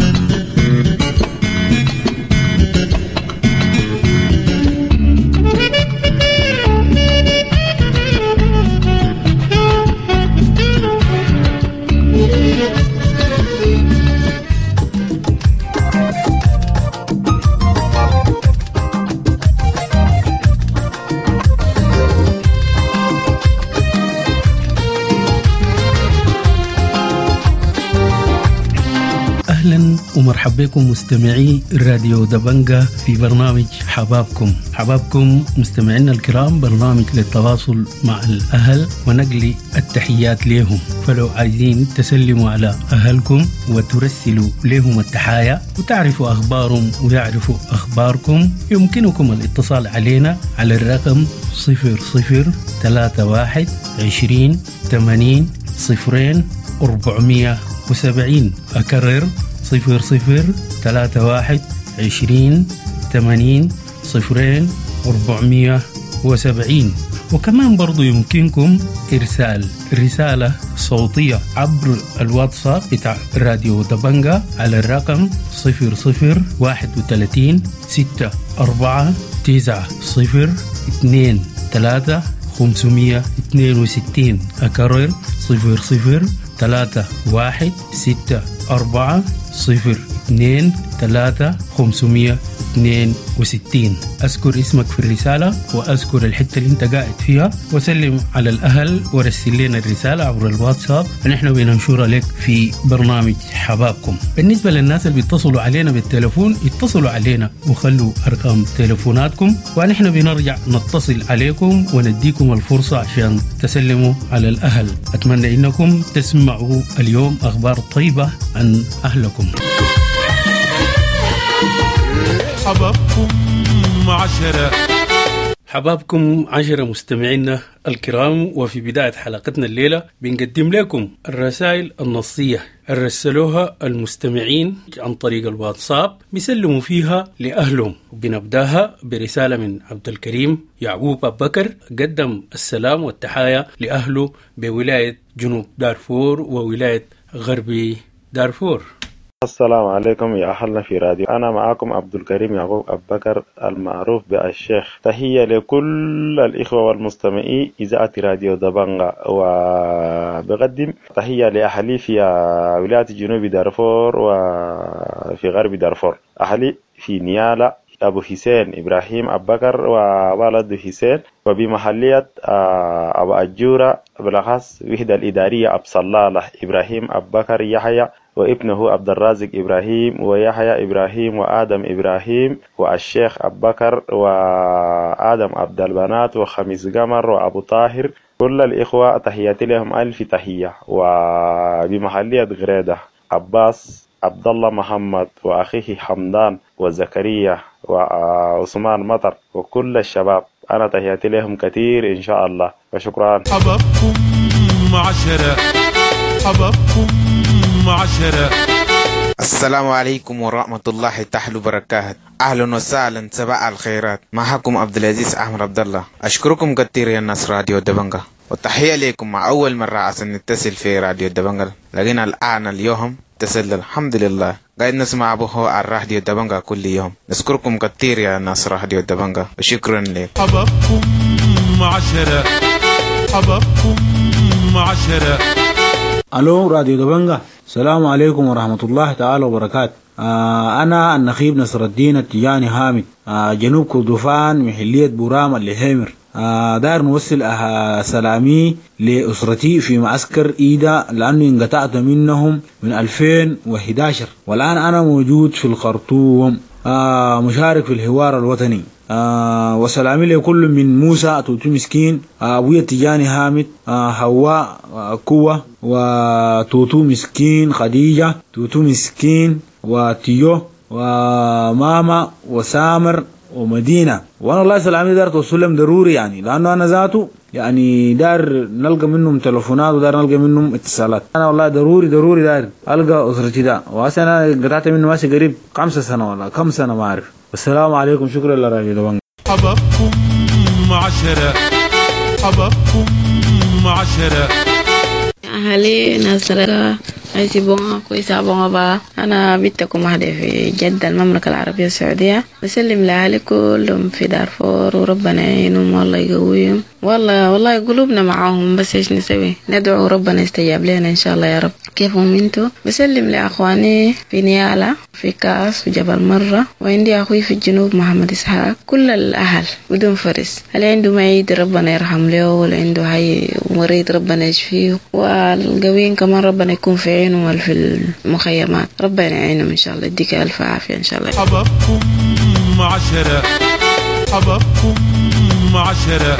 أهلا ومرحبا بكم مستمعي راديو دبنجا في برنامج حبابكم. حبابكم مستمعينا الكرام، برنامج للتواصل مع الأهل ونقل التحيات لهم. فلو عايزين تسلموا على أهلكم وترسلوا لهم التحايا وتعرفوا أخبارهم ويعرفوا أخباركم، يمكنكم الاتصال علينا على الرقم صفر صفر ثلاثة واحد عشرين ثمانين صفرين أربعمية وسبعين. أكرر صفر صفر ثلاثة واحد عشرين ثمانين صفرين أربعمية وسبعين. وكمان برضو يمكنكم إرسال رسالة صوتية عبر الواتساب بتاع راديو دبنجا على الرقم صفر صفر واحد وثلاثين ستة أربعة تسعة صفر اثنين ثلاثة خمسمية اثنين وستين. أكرر صفر صفر ثلاثة واحد ستة أربعة صفر اثنين ثلاثة خمسمية اثنين وستين. أذكر اسمك في الرسالة وأذكر الحتة اللي انت قاعد فيها وسلم على الأهل ورسل لنا الرسالة عبر الواتساب ونحن بننشرها لك في برنامج حبابكم. بالنسبة للناس اللي بيتصلوا علينا بالتلفون، اتصلوا علينا وخلوا أرقام تلفوناتكم ونحن بنرجع نتصل عليكم ونديكم الفرصة عشان تسلموا على الأهل. أتمنى إنكم تسمعوا اليوم أخبار طيبة عن أهلكم.
حبابكم عشرة
حبابكم عشرة مستمعينا الكرام، وفي بداية حلقتنا الليلة بنقدم لكم الرسائل النصية الرسلوها المستمعين عن طريق الواتساب بيسلموا فيها لأهلهم. وبنبداها برسالة من عبد الكريم يعقوب أبو بكر، قدم السلام والتحايا لأهله بولاية جنوب دارفور وولاية غربي دارفور.
السلام عليكم يا أهلنا في راديو، أنا معاكم عبد الكريم يعقوب أبو بكر المعروف بالشيخ. تحية لكل الإخوة والمستمعين إذاعة راديو دبنجا، وبقدم تحية لأهلي في ولاية جنوب دارفور وفي غرب دارفور، أهلي في نيالا أبو حسين إبراهيم أبو بكر وولد حسين، وبمحلية أبو أجورة بالأخص وحدة الإدارية أبو صلالة إبراهيم أبو بكر يحيى وابنه عبد الرازق إبراهيم ويحيى إبراهيم وآدم إبراهيم والشيخ أبو بكر وآدم عبد البنات وخميس قمر وأبو طاهر. كل الإخوة تحياتي لهم ألف تحية. وبمحلية غريدة عباس عبد الله محمد وأخيه حمدان وزكريا وعثمان مطر وكل الشباب. أنا تحياتي لهم كثير إن شاء الله وشكرا.
حبابكم عشرة حبابكم عشرة.
السلام عليكم ورحمة الله تعالى وبركاته. أهلا وسهلا صباح الخيرات. معكم عبد العزيز أحمد عبد الله. أشكركم كثير يا ناس راديو دبنجا، وتحية لكم. مع أول مرة عشان نتصل في راديو دبنجا، لكن الآن اليوم اتصل الحمد لله. قاعد نسمع أبوه على راديو دبنجا كل يوم. نشكركم كثير يا ناس راديو دبنجا وشكرا لك.
حبابكم عشرة حبابكم عشرة.
الو راديو دبنجا، السلام عليكم ورحمة الله تعالى وبركاته. آه أنا النخيب نصر الدين التجاني حامد، آه جنوب كردفان محلية بورام الليهيمر. آه داير نوصل آه سلامي لأسرتي في معسكر إيدا، لأنه انقطعت منهم من ألفين وإحدى عشر، والآن أنا موجود في الخرطوم، آه مشارك في الحوار الوطني. آه وسلامي لكل من موسى توتو مسكين، آه أبويا تجاني حامد، آه هواء آه كوة، وتوتو مسكين خديجة، توتو مسكين وتيو وماما وسامر ومدينة. وانا الله سلامي دار توصلهم ضروري يعني، لانه انا ذاته يعني دار نلقى منهم تلفونات ودار نلقى منهم اتصالات. انا والله ضروري ضروري دار القى اسرتي ده، وهسه انا قطعت منه ماشي قريب خمسة سنة ولا كم سنة ما اعرف. السلام عليكم، شكرا لراديو دبنجا.
حبابكم عشرة حبابكم عشرة.
أهلي ناصر عايزي بونغا كويسة بونغا با. أنا بنتكم واحدة في جدة المملكة العربية السعودية. بسلم لأهلي كلهم في دارفور، وربنا يعينهم والله يقويهم. والله والله قلوبنا معاهم، بس إيش نسوي؟ ندعو ربنا يستجاب لنا إن شاء الله يا رب. كيفهم انتو؟ بسلم لأخواني في نيالا، في كاس، في جبل مرة، وعندي أخوي في الجنوب محمد إسحاق. كل الأهل بدون فرس، اللي عنده معيد ربنا يرحم له، واللي عنده هاي مريض ربنا يشفيه، والقويين كمان ربنا يكون في عينهم في المخيمات. ربنا يعينهم إن شاء الله، يديك ألف عافية إن شاء الله.
حبابكم عشرة حبابكم عشرة.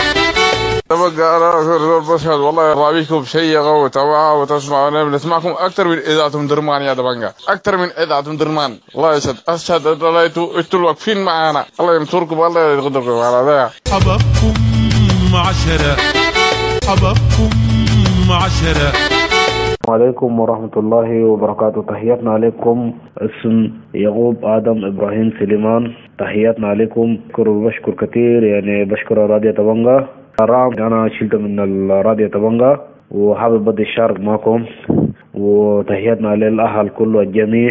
تبقى أنا بشهد والله رابيكم شيقة وتوعى وتسمعوا. بنسمعكم أكثر من إذاعة درمان يا دبنجا، أكثر من إذاعة درمان. الله يسعد. أشهد أن لا أنتم واقفين معنا، الله يمسوركم والله يقدركم على ذا.
حبابكم عشرة حبابكم عشرة.
السلام عليكم ورحمة الله وبركاته. تحياتنا عليكم. اسم يعقوب آدم إبراهيم سليمان. تحياتنا عليكم. بشكر كثير يعني، بشكر راديو دبنجا. رام أنا شلت من الراديو دبنجا وحابب بدي الشارك معكم، وتحياتنا للأهل كله الجميع،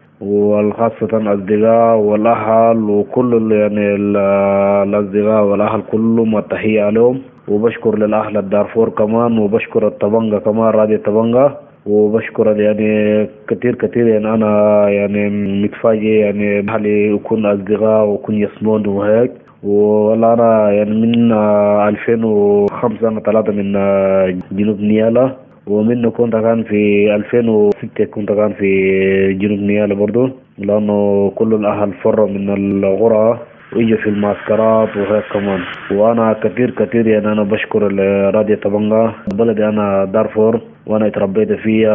والخاصة الأصدقاء والأهل وكل يعني الأصدقاء والأهل كلهم، والتحية لهم. وبشكر للأهل الدارفور كمان، وبشكر الطبنجة كمان راديو الطبنجة، وبشكر يعني كتير كتير يعني. أنا يعني متفاجئ يعني بحالي يكون أصدقاء ويكون يسمون وهيك. والله أنا يعني من ألفين وخمسة أنا طلعت من جنوب نيالا، ومنه كنت كان في ألفين وستة كنت كان في جنوب نيالا برضو، لأنه كل الأهل فروا من الغرة ويجي في المعسكرات وهيك كمان. وانا كثير كثير يعني انا بشكر راديو دبنجا. بلدي انا دارفور، وانا اتربيت فيها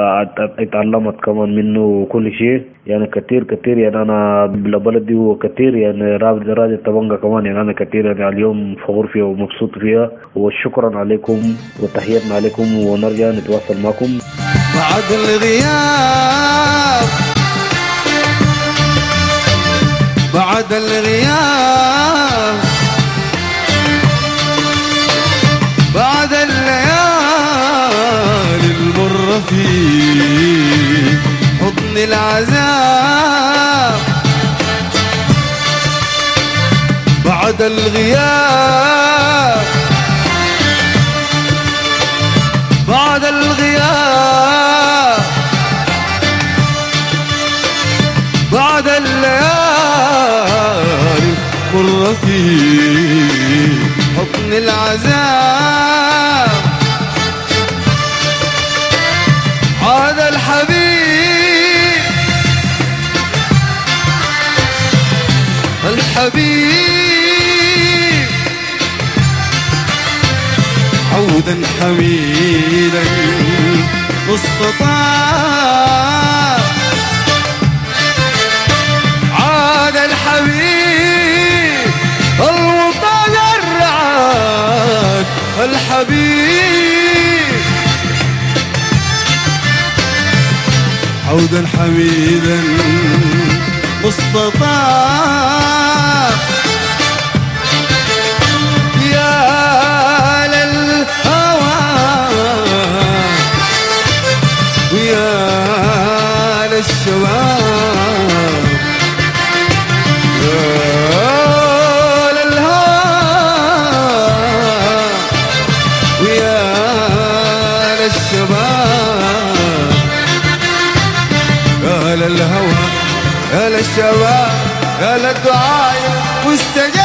واتعلمت كمان منه وكل شيء يعني. كثير كثير يعني انا لبلدي، وكثير يعني راديو راديو دبنجا كمان يعني انا كثير يعني اليوم فخور فيها ومبسوط فيها. وشكرا عليكم وتحياتنا عليكم، ونرجع نتواصل معكم
بعد الغياب. بعد الغياب بعد الليالي المرة في حضن العذاب. بعد الغياب بعد الغياب بعد الليالي مرة في حضن العذاب. عاد الحبيب الحبيب عودا حميدا مستطاع. الحبيب عودا حميدا مستطاع يا للهوى ويا للشباب يا للهوى ويا للشباب يا للهوى يا للشباب يا للدعاء مستجاب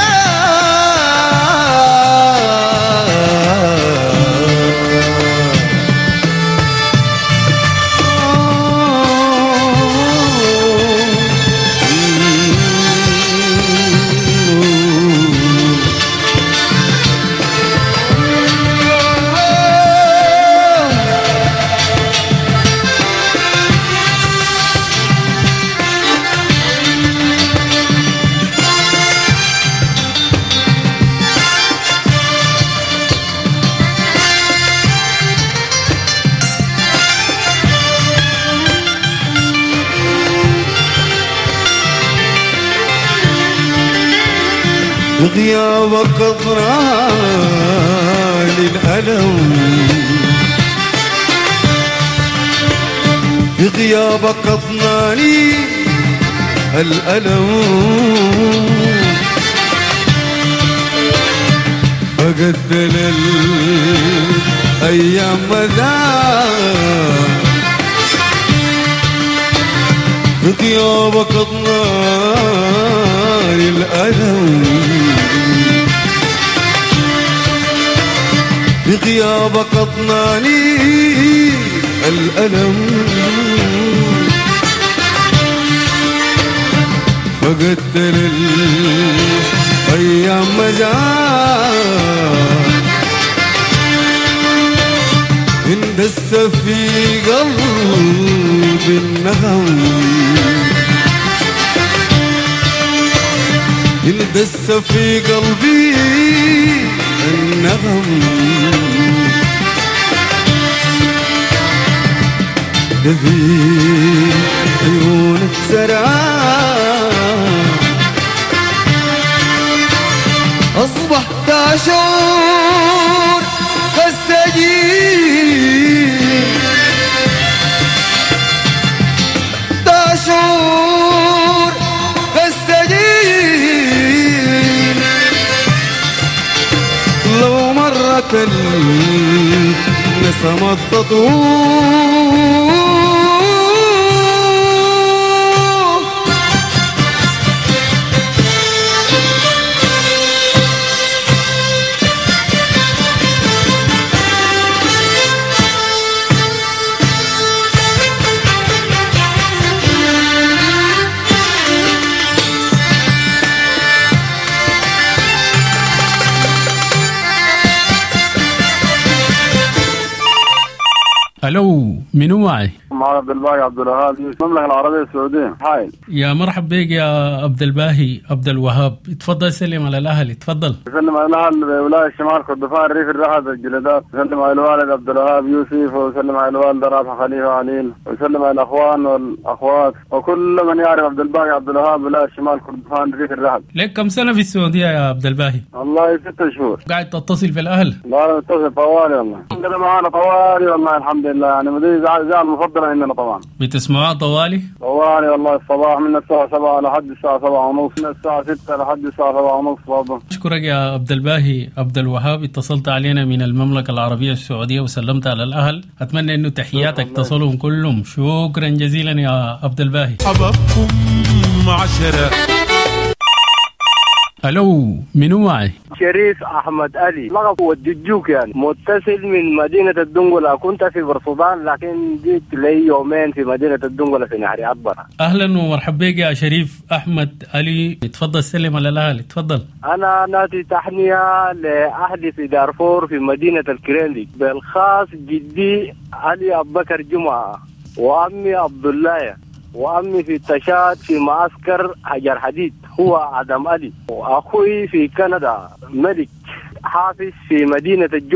غيابك أضرار الألم غيابك أضناني الألم فقدل الأيام مذاق غيابك أضناني الألم بغيابك أضناني الألم فقدر الأيام مزاق اندس في قلبي النغم اندس في قلبي النغم في عيونك سرعان أصبحت أشعر كالسجين تشعر كالسجين لو مرت النسمة تطول
الو منو معي؟
معي عبد الباقي عبد الوهاب المملكة العربية السعودية. حايل
يا مرحب بك يا عبد الباهي عبد الوهاب، اتفضل سلم على الاهل. اتفضل.
سلم على الاهل بولاية الشمال كردفان ريف الرحب الجلدات، وسلم على الوالد عبد الوهاب يوسف، وسلم على الوالدة رابحة خليفة عليل، وسلم على الاخوان والاخوات وكل من يعرف عبد الباقي عبد الوهاب ولاية الشمال كردفان ريف الرحب.
لك كم سنة في السعودية يا عبد الباهي؟
والله ست شهور.
قاعد تتصل في الاهل؟
لا اتصل طوالي والله. عندنا معانا طوالي والله الحمد لله، يعني مدير زعل المفضلة عندنا طبعا.
بتسمعوها طوالي؟
طوالي والله الصباح من الساعة سبعة لحد الساعة سبعة ونص، من الساعة ستة لحد الساعة سبعة ونص برضه.
أشكرك يا عبد الباهي عبد الوهاب، اتصلت علينا من المملكة العربية السعودية وسلمت على الأهل. أتمنى إنه تحياتك تصلهم كلهم. شكرا جزيلا يا عبد الباهي.
حبابكم عشرة.
الو منو معي؟
شريف احمد علي، لقب ودجوك يعني، متصل من مدينه الدنقله. كنت في برصدان لكن جيت لي يومين في مدينه الدنقله في نهر عبره.
اهلا ومرحبا بك يا شريف احمد علي، اتفضل سلم على الاهل. اتفضل.
انا ناتي تحنيه لاهلي في دارفور في مدينه الكريندي، بالخاص جدي علي ابو بكر جمعه، وامي عبد الله، وأمي في التشاد في معسكر حجر حديد هو عدم علي، وأخوي في كندا ملك حافظ في مدينة الجبا،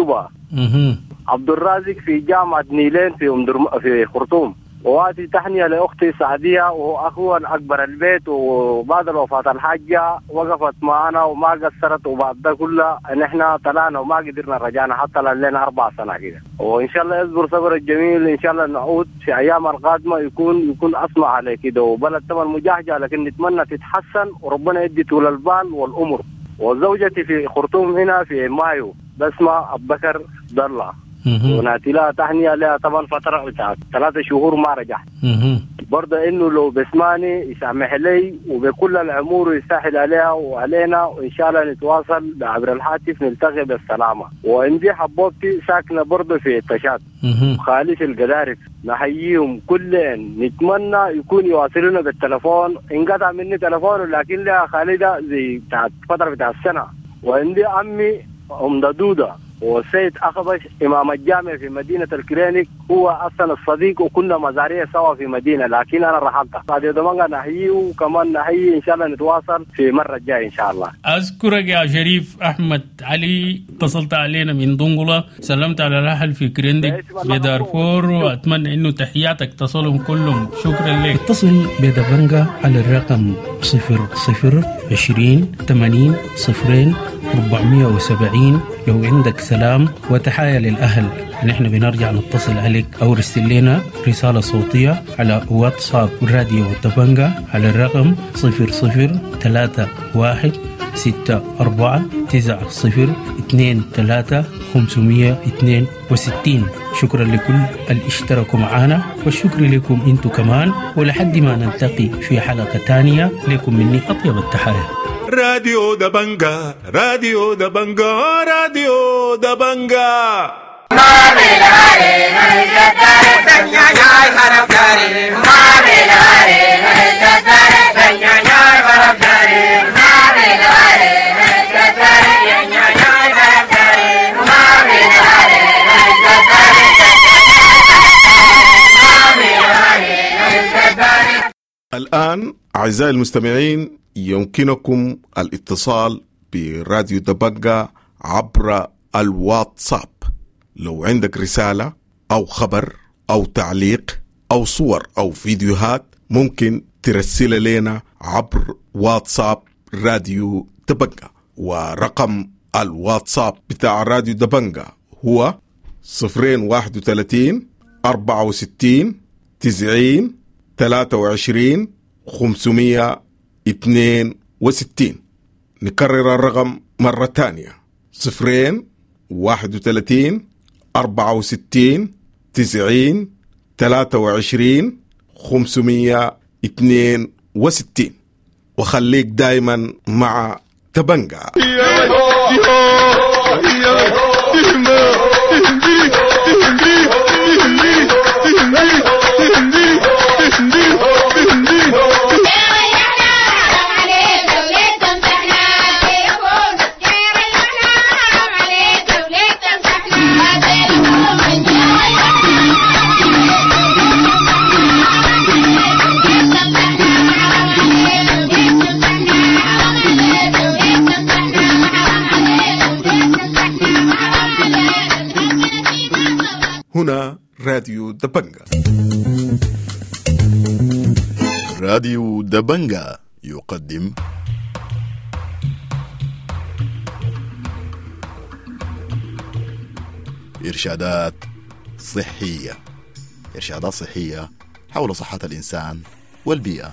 عبد الرازق في جامعة نيلين في أم درم... في خرطوم. وهذه تحنية لأختي سعدية وأخوها الأكبر البيت، وبعد الوفاة الحاجة وقفت معنا وما قصرت، وبعد ده كله نحن طلعنا وما قدرنا رجعنا حتى لنا أربع سنة كده. وإن شاء الله يصبر صبر الجميل، إن شاء الله نعود في أيام القادمة يكون يكون أسمع على كده. وبلد طبعا مجاهجة لكن نتمنى تتحسن وربنا يدي طول البال والأمر. وزوجتي في خرطوم هنا في مايو بسمة أبو بكر ضلع، وناتي لها تحنية لها طبعا فترة بتاعت ثلاثة شهور ما رجعت. برضه إنه لو بسماني يسامح لي وبكل الأمور يسهل عليها وعلينا، وإن شاء الله نتواصل عبر الهاتف نلتقي بالسلامة. وعندي حبوبتي ساكنة برضه في التشاد خالي في القدارف، نحييهم كلهم. نتمنى يكون يواصلونا بالتلفون، انقطع مني تلفون لكن لها خالدة زي بتاعت فترة بتاع السنة. وعندي عمي أم دودة والسيد أخبش إمام الجامع في مدينة الكلينيك، هو أصلا الصديق وكنا مزارية سوا في مدينة، لكن أنا رحلت. راديو دبنجة نحييه وكمان نحيي إن شاء الله نتواصل في مرة الجاية إن شاء الله.
أذكرك يا شريف أحمد علي، اتصلت علينا من دنقلة، سلمت على الأهل في كريندك بدارفور، وأتمنى إنه تحياتك تصلهم كلهم. شكرا لك. اتصل بدبنجة على الرقم صفر صفر عشرين ثمانين صفرين أربعمية وسبعين لو عندك سلام وتحايا للأهل. نحن بنرجع نتصل عليك أو رسل لنا رسالة صوتية على واتساب راديو دبنجة على الرقم صفر صفر ثلاثة واحد ستة أربعة تسعة صفر اثنين ثلاثة خمسمية اثنين وستين. شكرا لكل اللي اشتركوا معنا، والشكر لكم انتو كمان، ولحد ما نلتقي في حلقة تانية لكم مني أطيب التحايا.
راديو دبنجة، راديو دبنجة، راديو دبنجة.
الآن أعزائي المستمعين يمكنكم الاتصال براديو دبنجة عبر الواتساب. لو عندك رسالة أو خبر أو تعليق أو صور أو فيديوهات ممكن ترسل لنا عبر واتساب راديو دبنجة، ورقم الواتساب بتاع راديو دبنجة هو صفرين واحد وثلاثين أربعة وستين تسعين ثلاثة وعشرين خمسمية اثنين وستين. نكرر الرقم مرة تانية صفرين واحد وثلاثين أربعة وستين تسعين ثلاثة وعشرين خمسمية اثنين وستين. وخليك دايما مع دبنجة. هنا راديو دبنجة. راديو دبنجة يقدم إرشادات صحية، إرشادات صحية حول صحة الإنسان والبيئة.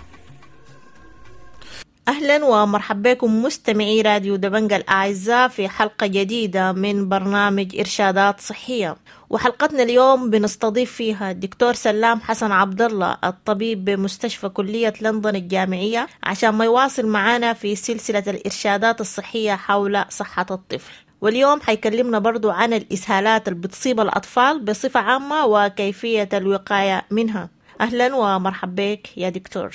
أهلا ومرحبا بكم مستمعي راديو دبنجة الأعزاء في حلقة جديدة من برنامج إرشادات صحية. وحلقتنا اليوم بنستضيف فيها الدكتور سلام حسن عبد الله، الطبيب بمستشفى كلية لندن الجامعية، عشان ما يواصل معنا في سلسلة الإرشادات الصحية حول صحة الطفل. واليوم حيكلمنا برضو عن الإسهالات اللي بتصيب الأطفال بصفة عامة وكيفية الوقاية منها. أهلا ومرحبا بك يا دكتور.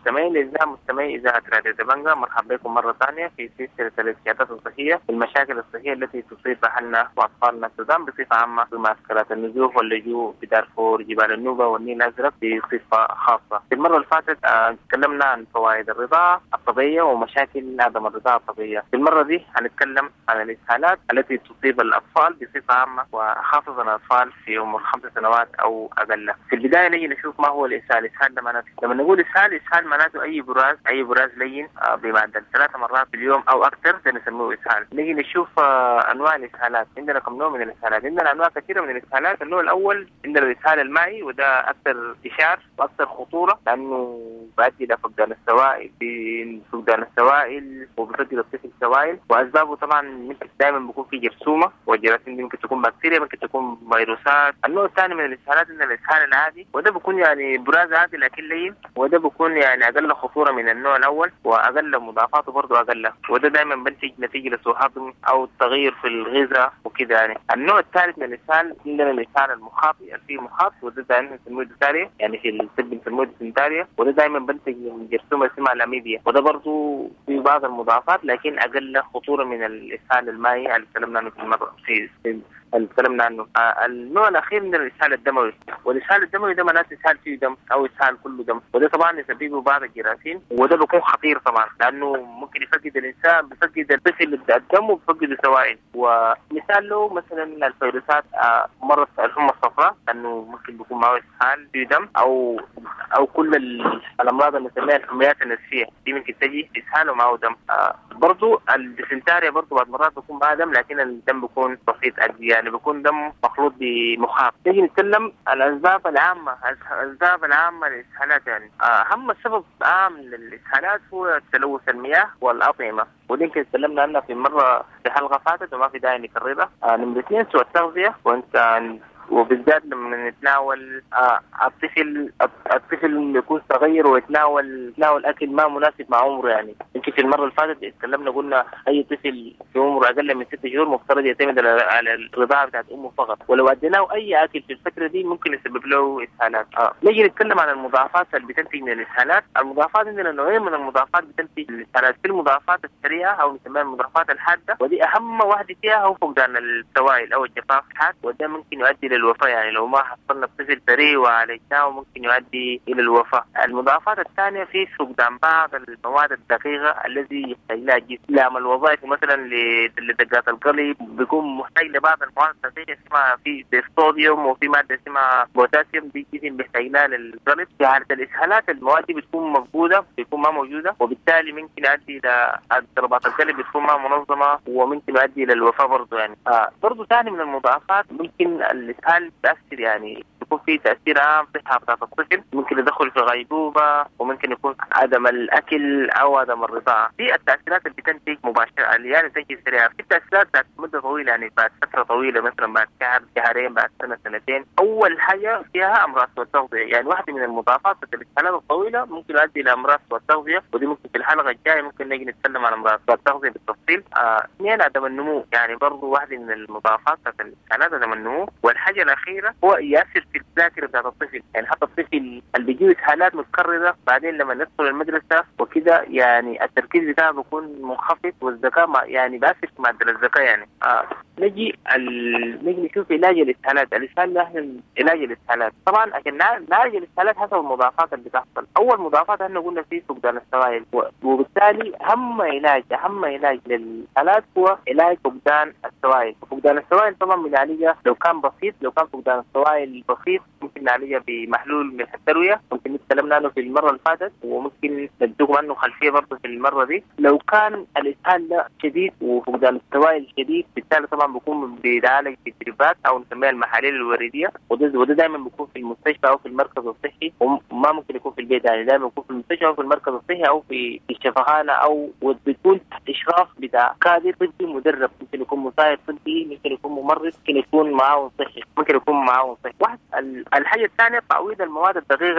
مستمعين لإذاعة مستمعي إذاعة راديو دبنجا، مرحبا بكم مرة ثانية في سلسلة الإرشادات الصحية، المشاكل الصحية التي تصيب أهلنا وأطفالنا السودان بصفة عامة، في معسكرات النزوح واللجوء في دارفور، جبال النوبة والنيل الأزرق بصفة خاصة. في المرة اللي فاتت آه تكلمنا عن فوائد الرضاعة الطبيعية ومشاكل عدم الرضاعة الطبيعية. في المرة دي هنتكلم عن الإسهالات التي تصيب الأطفال بصفة عامة، وخاصة الأطفال في عمر خمس سنوات أو أقل. في البداية نجي نشوف ما هو الإسهال. الإسهال ده معناته، لما نقول إسهال، إسهال معناته أي براز أي براز لين آه بمعدل ثلاث مرات في اليوم أو أكثر، ده نسميه إسهال. نجي نشوف آه أنواع الإسهالات. عندنا كم نوع من الإسهالات؟ عندنا أنواع كثيرة من الإسهالات. النوع الأول عندنا الإسهال المائي، وده أكثر إشعار وأكثر خطورة لأنه بيؤدي إلى فقدان السوائل، بفقدان السوائل وبفقد الطفل السوائل، وأسبابه طبعا ممكن دائما بيكون في جرثومة، والجراثيم دي ممكن تكون بكتيريا، ممكن تكون فيروسات. النوع الثاني من الإسهالات عندنا الإسهال العادي، وده بيكون يعني براز عادي لكن لين، وده بيكون يعني أقل خطورة من النوع الأول وأقل مضاعفاته برضه أقل، وده دائما بنتج نتيجة لسوء هضم أو تغيير في الغذاء وكده يعني. النوع الثالث من الإسهال عندنا الإسهال المخاطي، الفي مخاط، وده دائما نسميه ديساريا، يعني في الطب نسميه ديسنتاريا، وده دائما بنتج من جرثومة اسمها الأميبيا، وده برضه في بعض المضاعفات لكن أقل خطورة من الإسهال المائي اللي تكلمنا عنه في المرة في اللي تكلمنا عنه. آه النوع الأخير من الإسهال الدموي، والإسهال الدموي ده معناته إسهال فيه دم أو إسهال كله دم، وده طبعا يسببه بعض الجراثيم، وده بيكون خطير طبعا لأنه ممكن يفقد الإنسان، بيفقد الطفل الدم وبيفقد السوائل. ومثال له مثلا الفيروسات، آه مرض الحمى الصفراء لأنه ممكن بيكون معه إسهال فيه دم، أو أو كل الأمراض اللي نسميها الحميات النفسية دي ممكن تجي إسهال ومعه دم. آه برضو الديسنتاريا برضو بعض مرات بيكون معها دم لكن الدم بيكون بسيط، يعني بيكون دم مخلوط بمخاط. نيجي نتكلم عن الأسباب العامة، الأسباب العامة للإسهالات. يعني أهم سبب عام للإسهالات هو تلوث المياه والأطعمة، ودي يمكن تكلمنا عنها في مرة في حلقة فاتت وما في داعي نكررها. آه نمرة اثنين سوء التغذية، وانت وبالذات لما نتناول آه الطفل الطفل يكون صغير ويتناول يتناول اكل ما مناسب مع عمره. يعني يمكن في المره اللي فاتت اتكلمنا قلنا اي طفل في عمره اقل من ست شهور مفترض يعتمد على الرضاعه بتاعت امه فقط، ولو اديناه اي اكل في الفتره دي ممكن يسبب له اسهالات. اه نيجي نتكلم عن المضاعفات اللي بتنتج من الاسهالات. المضاعفات عندنا نوعين من المضاعفات بتنتج من الاسهالات، في المضاعفات السريعه او نسميها المضاعفات الحاده، ودي اهم واحده فيها هو فقدان السوائل او الجفاف الحاد، وده ممكن يؤدي للوفاه. يعني لو ما حصلنا الطفل سريع وعالجناه ممكن يؤدي الى الوفاه. المضاعفات الثانيه في فقدان بعض المواد الدقيقه الذي يحتاج لها الجسم. العمل الوظائفي مثلا لدقات القلب بيكون محتاج لبعض المواد الدقيقه اسمها في الصوديوم، وفي ماده اسمها بوتاسيوم دي الجسم بيحتاج لها للقلب. في حاله الاسهالات المواد دي بتكون مفقوده، بتكون ما موجوده، وبالتالي ممكن يؤدي الى ضربات القلب بتكون ما منظمه، وممكن يؤدي الى الوفاه برضه. يعني آه برضه ثاني من المضاعفات ممكن الاسهال تأثير، يعني يكون في تأثير عام في صحة بتاعت الطفل، ممكن يدخل في غيبوبة، وممكن يكون عدم الأكل أو عدم الرضاعة. في التأثيرات اللي بتنتج مباشرة اللي يعني تنتج سريعة، في التأثيرات بعد مدة طويلة، يعني بعد فترة طويلة مثلا بعد شهر شهرين بعد سنة سنتين. أول حاجة فيها أمراض سوء التغذية، يعني واحدة من المضاعفات في الحالات الطويلة ممكن يؤدي إلى أمراض سوء التغذية، ودي ممكن في الحلقة الجاية ممكن نجي نتكلم عن أمراض سوء التغذية بالتفصيل. اثنين آه عدم النمو، يعني برضو واحدة من المضاعفات في الحالات عدم النمو. والحاجة الأخيرة هو يأثر في الذاكرة بتاعت الطفل، يعني حتى الطفل اللي بيجيه إسهالات متكررة بعدين لما ندخل المدرسة وكده يعني التركيز بتاعه بيكون منخفض، والذكاء يعني بيأثر في معدل الذكاء. يعني آه نجي ال... نجي نشوف علاج الإسهالات. الإسهال نحن علاج الإسهالات طبعا عشان نعالج الإسهالات حسب المضاعفات اللي بتحصل. أول مضاعفات احنا قلنا فيه فقدان السوائل، وبالتالي أهم علاج أهم علاج للإسهالات هو علاج فقدان السوائل. فقدان السوائل طبعا بنعالجها لو كان بسيط، لو كان فقدان السوائل بسيط ممكن نعالجها بمحلول ملح التروية، ممكن نتكلم عنه في المرة اللي فاتت، وممكن ندوكم عنه خلفية برضه في المرة دي. لو كان الإسهال ده شديد وفقدان السوائل شديد، بالتالي طبعا بيكون بيتعالج في التريبات أو نسميها المحاليل الوردية، وده, وده دائما بيكون في المستشفى أو في المركز الصحي، وما ممكن يكون في البيت. يعني دائما بيكون في المستشفى أو في المركز الصحي أو في الشفخانة، أو بتكون تحت إشراف بتاع كادر طبي مدرب، ممكن يكون مساعد طبي، ممكن يكون ممرض، ممكن يكون معاون صحي، ممكن يكون معاون صحي. واحد الحاجة الثانية تعويض المواد الدقيقة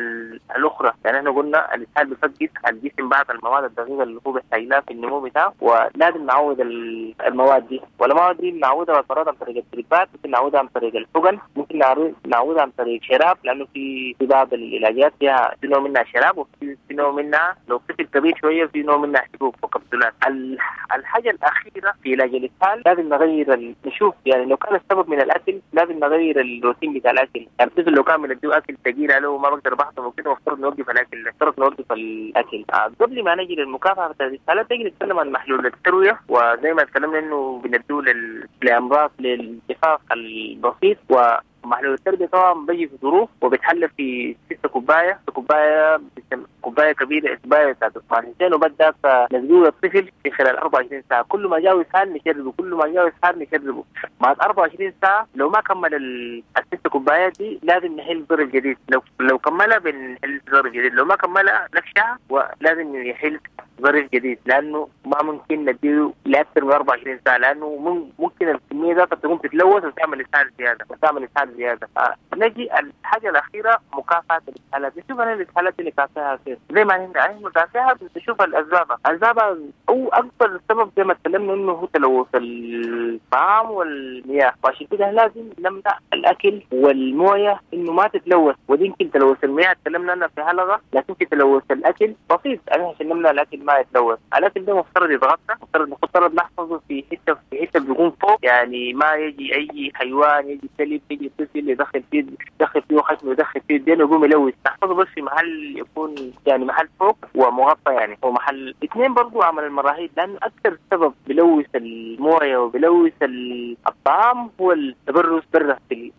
الأخرى. يعني احنا قلنا الإسهال بيفقد الجسم بعض المواد الدقيقة اللي هو بيحتاج لها في النمو بتاعه، ولازم نعوض المواد دي. والمواد دي نعوضها بالفرادة عن طريق التريبات، ممكن نعوضها عن طريق الحقن، ممكن ممكن نعوضها عن طريق شراب، لانه في في بعض العلاجات فيها في نوع منها شراب وفي في نوع منها لو طفل كبير شويه في نوع منها حبوب وكبسولات. الحاجه الاخيره في علاج الاسهال لازم نغير، نشوف يعني لو كان السبب من الاكل لازم نغير الروتين بتاع الاكل. يعني الطفل لو كان من الدو اكل ثقيل عليه وما بقدر بحثه وكده مفترض نوقف الاكل، مفترض نوقف الاكل. قبل ما نجي للمكافحه بتاع الاسهالات نجي نتكلم عن محلول الترويه، وزي ما تكلمنا انه بندوه لامراض للجفاف البسيط. ومحلول التربية طبعا بيجي في ظروف وبيتحلى في ستة كوباية، كوباية كوباية كبيرة كوباية بتاعت عثمان وبدأ نزول الطفل في خلال أربعة وعشرين ساعة. كل ما جاوز حال نشربه، كل ما جاوز حال نشربه. بعد أربعة وعشرين ساعة لو ما كمل الست كوبايات دي لازم نحل ضرب جديد. لو لو كملها بنحل ضرب جديد، لو ما كملها نكشها ولازم يحل ظريف جديد، لانه ما ممكن نديله لاكثر من أربعة وعشرين ساعه، لانه ممكن الكميه ذاتها تقوم تتلوث وتعمل اسهال زياده وتعمل اسهال زياده. آه. نجي الحاجه الاخيره مكافحه الاسهالات. نشوف انا الاسهالات اللي كافحها كيف. زي ما احنا نكافحها بنشوف الاسباب. اسبابها او اكبر سبب زي ما تكلمنا انه هو تلوث الطعام والمياه، وعشان كده لازم نمنع الاكل والمويه انه ما تتلوث. ودي يمكن تلوث المياه تكلمنا عنها في حلقه، لكن في تلوث الاكل بسيط يعني عشان نمنع الاكل ما يتلوث. الاكل ده مفترض يتغطى، مفترض مفترض نحفظه في حته في حته بيكون فوق، يعني ما يجي اي حيوان يجي سلب يجي طفل يدخل فيه يدخل فيه خشم يدخل فيه الدين ويقوم يلوث. نحفظه بس في محل يكون يعني محل فوق ومغطى يعني، ومحل اثنين برضو عمل المراحيض، لانه اكثر سبب بيلوث المويه وبيلوث الطعام هو التبرز برا.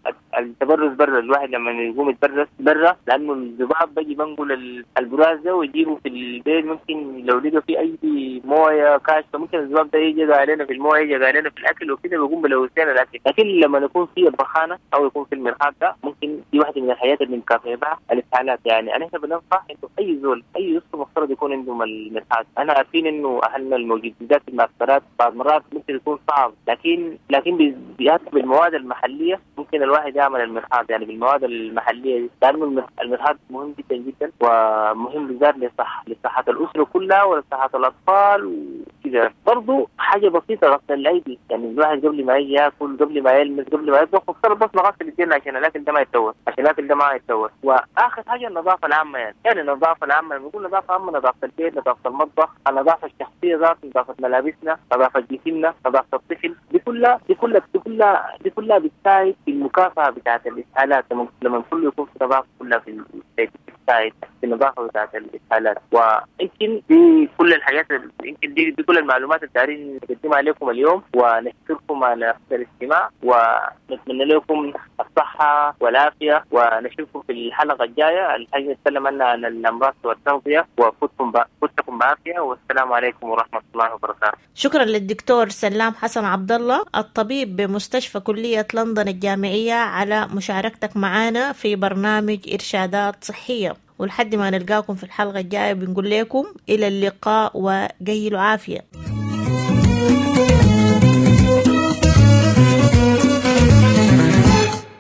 التبرز برا، الواحد لما يقوم يتبرز برا لانه الذباب بيجي بنقل البراز ده ويجيبه في البيت، ممكن لو لقى في اي مويه كاشفه ممكن الذباب ده يجي علينا في المويه يجي علينا في الاكل وكده بيقوم بلوثنا الاكل. لكن لما يكون في البخانه او يكون في المرحاض ده ممكن دي واحده من الحاجات اللي بنكافئها الاسهالات. يعني انا بننصح انه اي زول اي يسطو مفترض يكون عندهم المرحاض. انا عارفين انه اهلنا الموجودات في المعسكرات بعض مرات ممكن يكون صعب، لكن لكن بيأتي بالمواد المحليه ممكن الواحد يعمل المرحاض يعني بالمواد المحليه دي، لانه المرحاض مهم جدا جدا ومهم بالذات لصحه لصحه الاسره كلها ولصحه الاطفال وكذا. برضو حاجه بسيطه غسل الايدي، يعني الواحد قبل ما يجي ياكل قبل ما يلمس قبل ما يطبخ مفترض بس نغسل ايدينا عشان الاكل ده ما يتلوث، عشان الاكل ده ما يتلوث. واخر حاجه النظافه العامه، يعني يعني النظافه العامه لما نقول نظافه عامه نظافه البيت، نظافه المطبخ، النظافه الشخصيه ذات، نظافه ملابسنا، نظافه جسمنا، نظافه الطفل، دي كلها دي كلها دي كلها دي كلها بتساعد في المكافحه بتاعه الاسهالات. لما كله يكون في نظافه كلها في البيت بتساعد في النظافه بتاعه الاسهالات. ويمكن دي كل الحاجات يمكن دي, دي كل المعلومات اللي دايرين نقدمها عليكم اليوم، ونشكركم على الاستماع ونتمنى لكم الصحه والعافيه، ونشوفكم في الحلقه الجايه الحاجه نتكلم عنها عن الامراض والتغذيه. وفوتكم فوتكم بعافيه، والسلام عليكم ورحمه الله وبركاته.
شكرا للدكتور سلام حسن عبد الله الطبيب بمستشفى كليه لندن الجامعيه على مشاركتك معنا في برنامج إرشادات صحية. ولحد ما نلقاكم في الحلقة الجاية بنقول لكم إلى اللقاء وجيلوا عافية.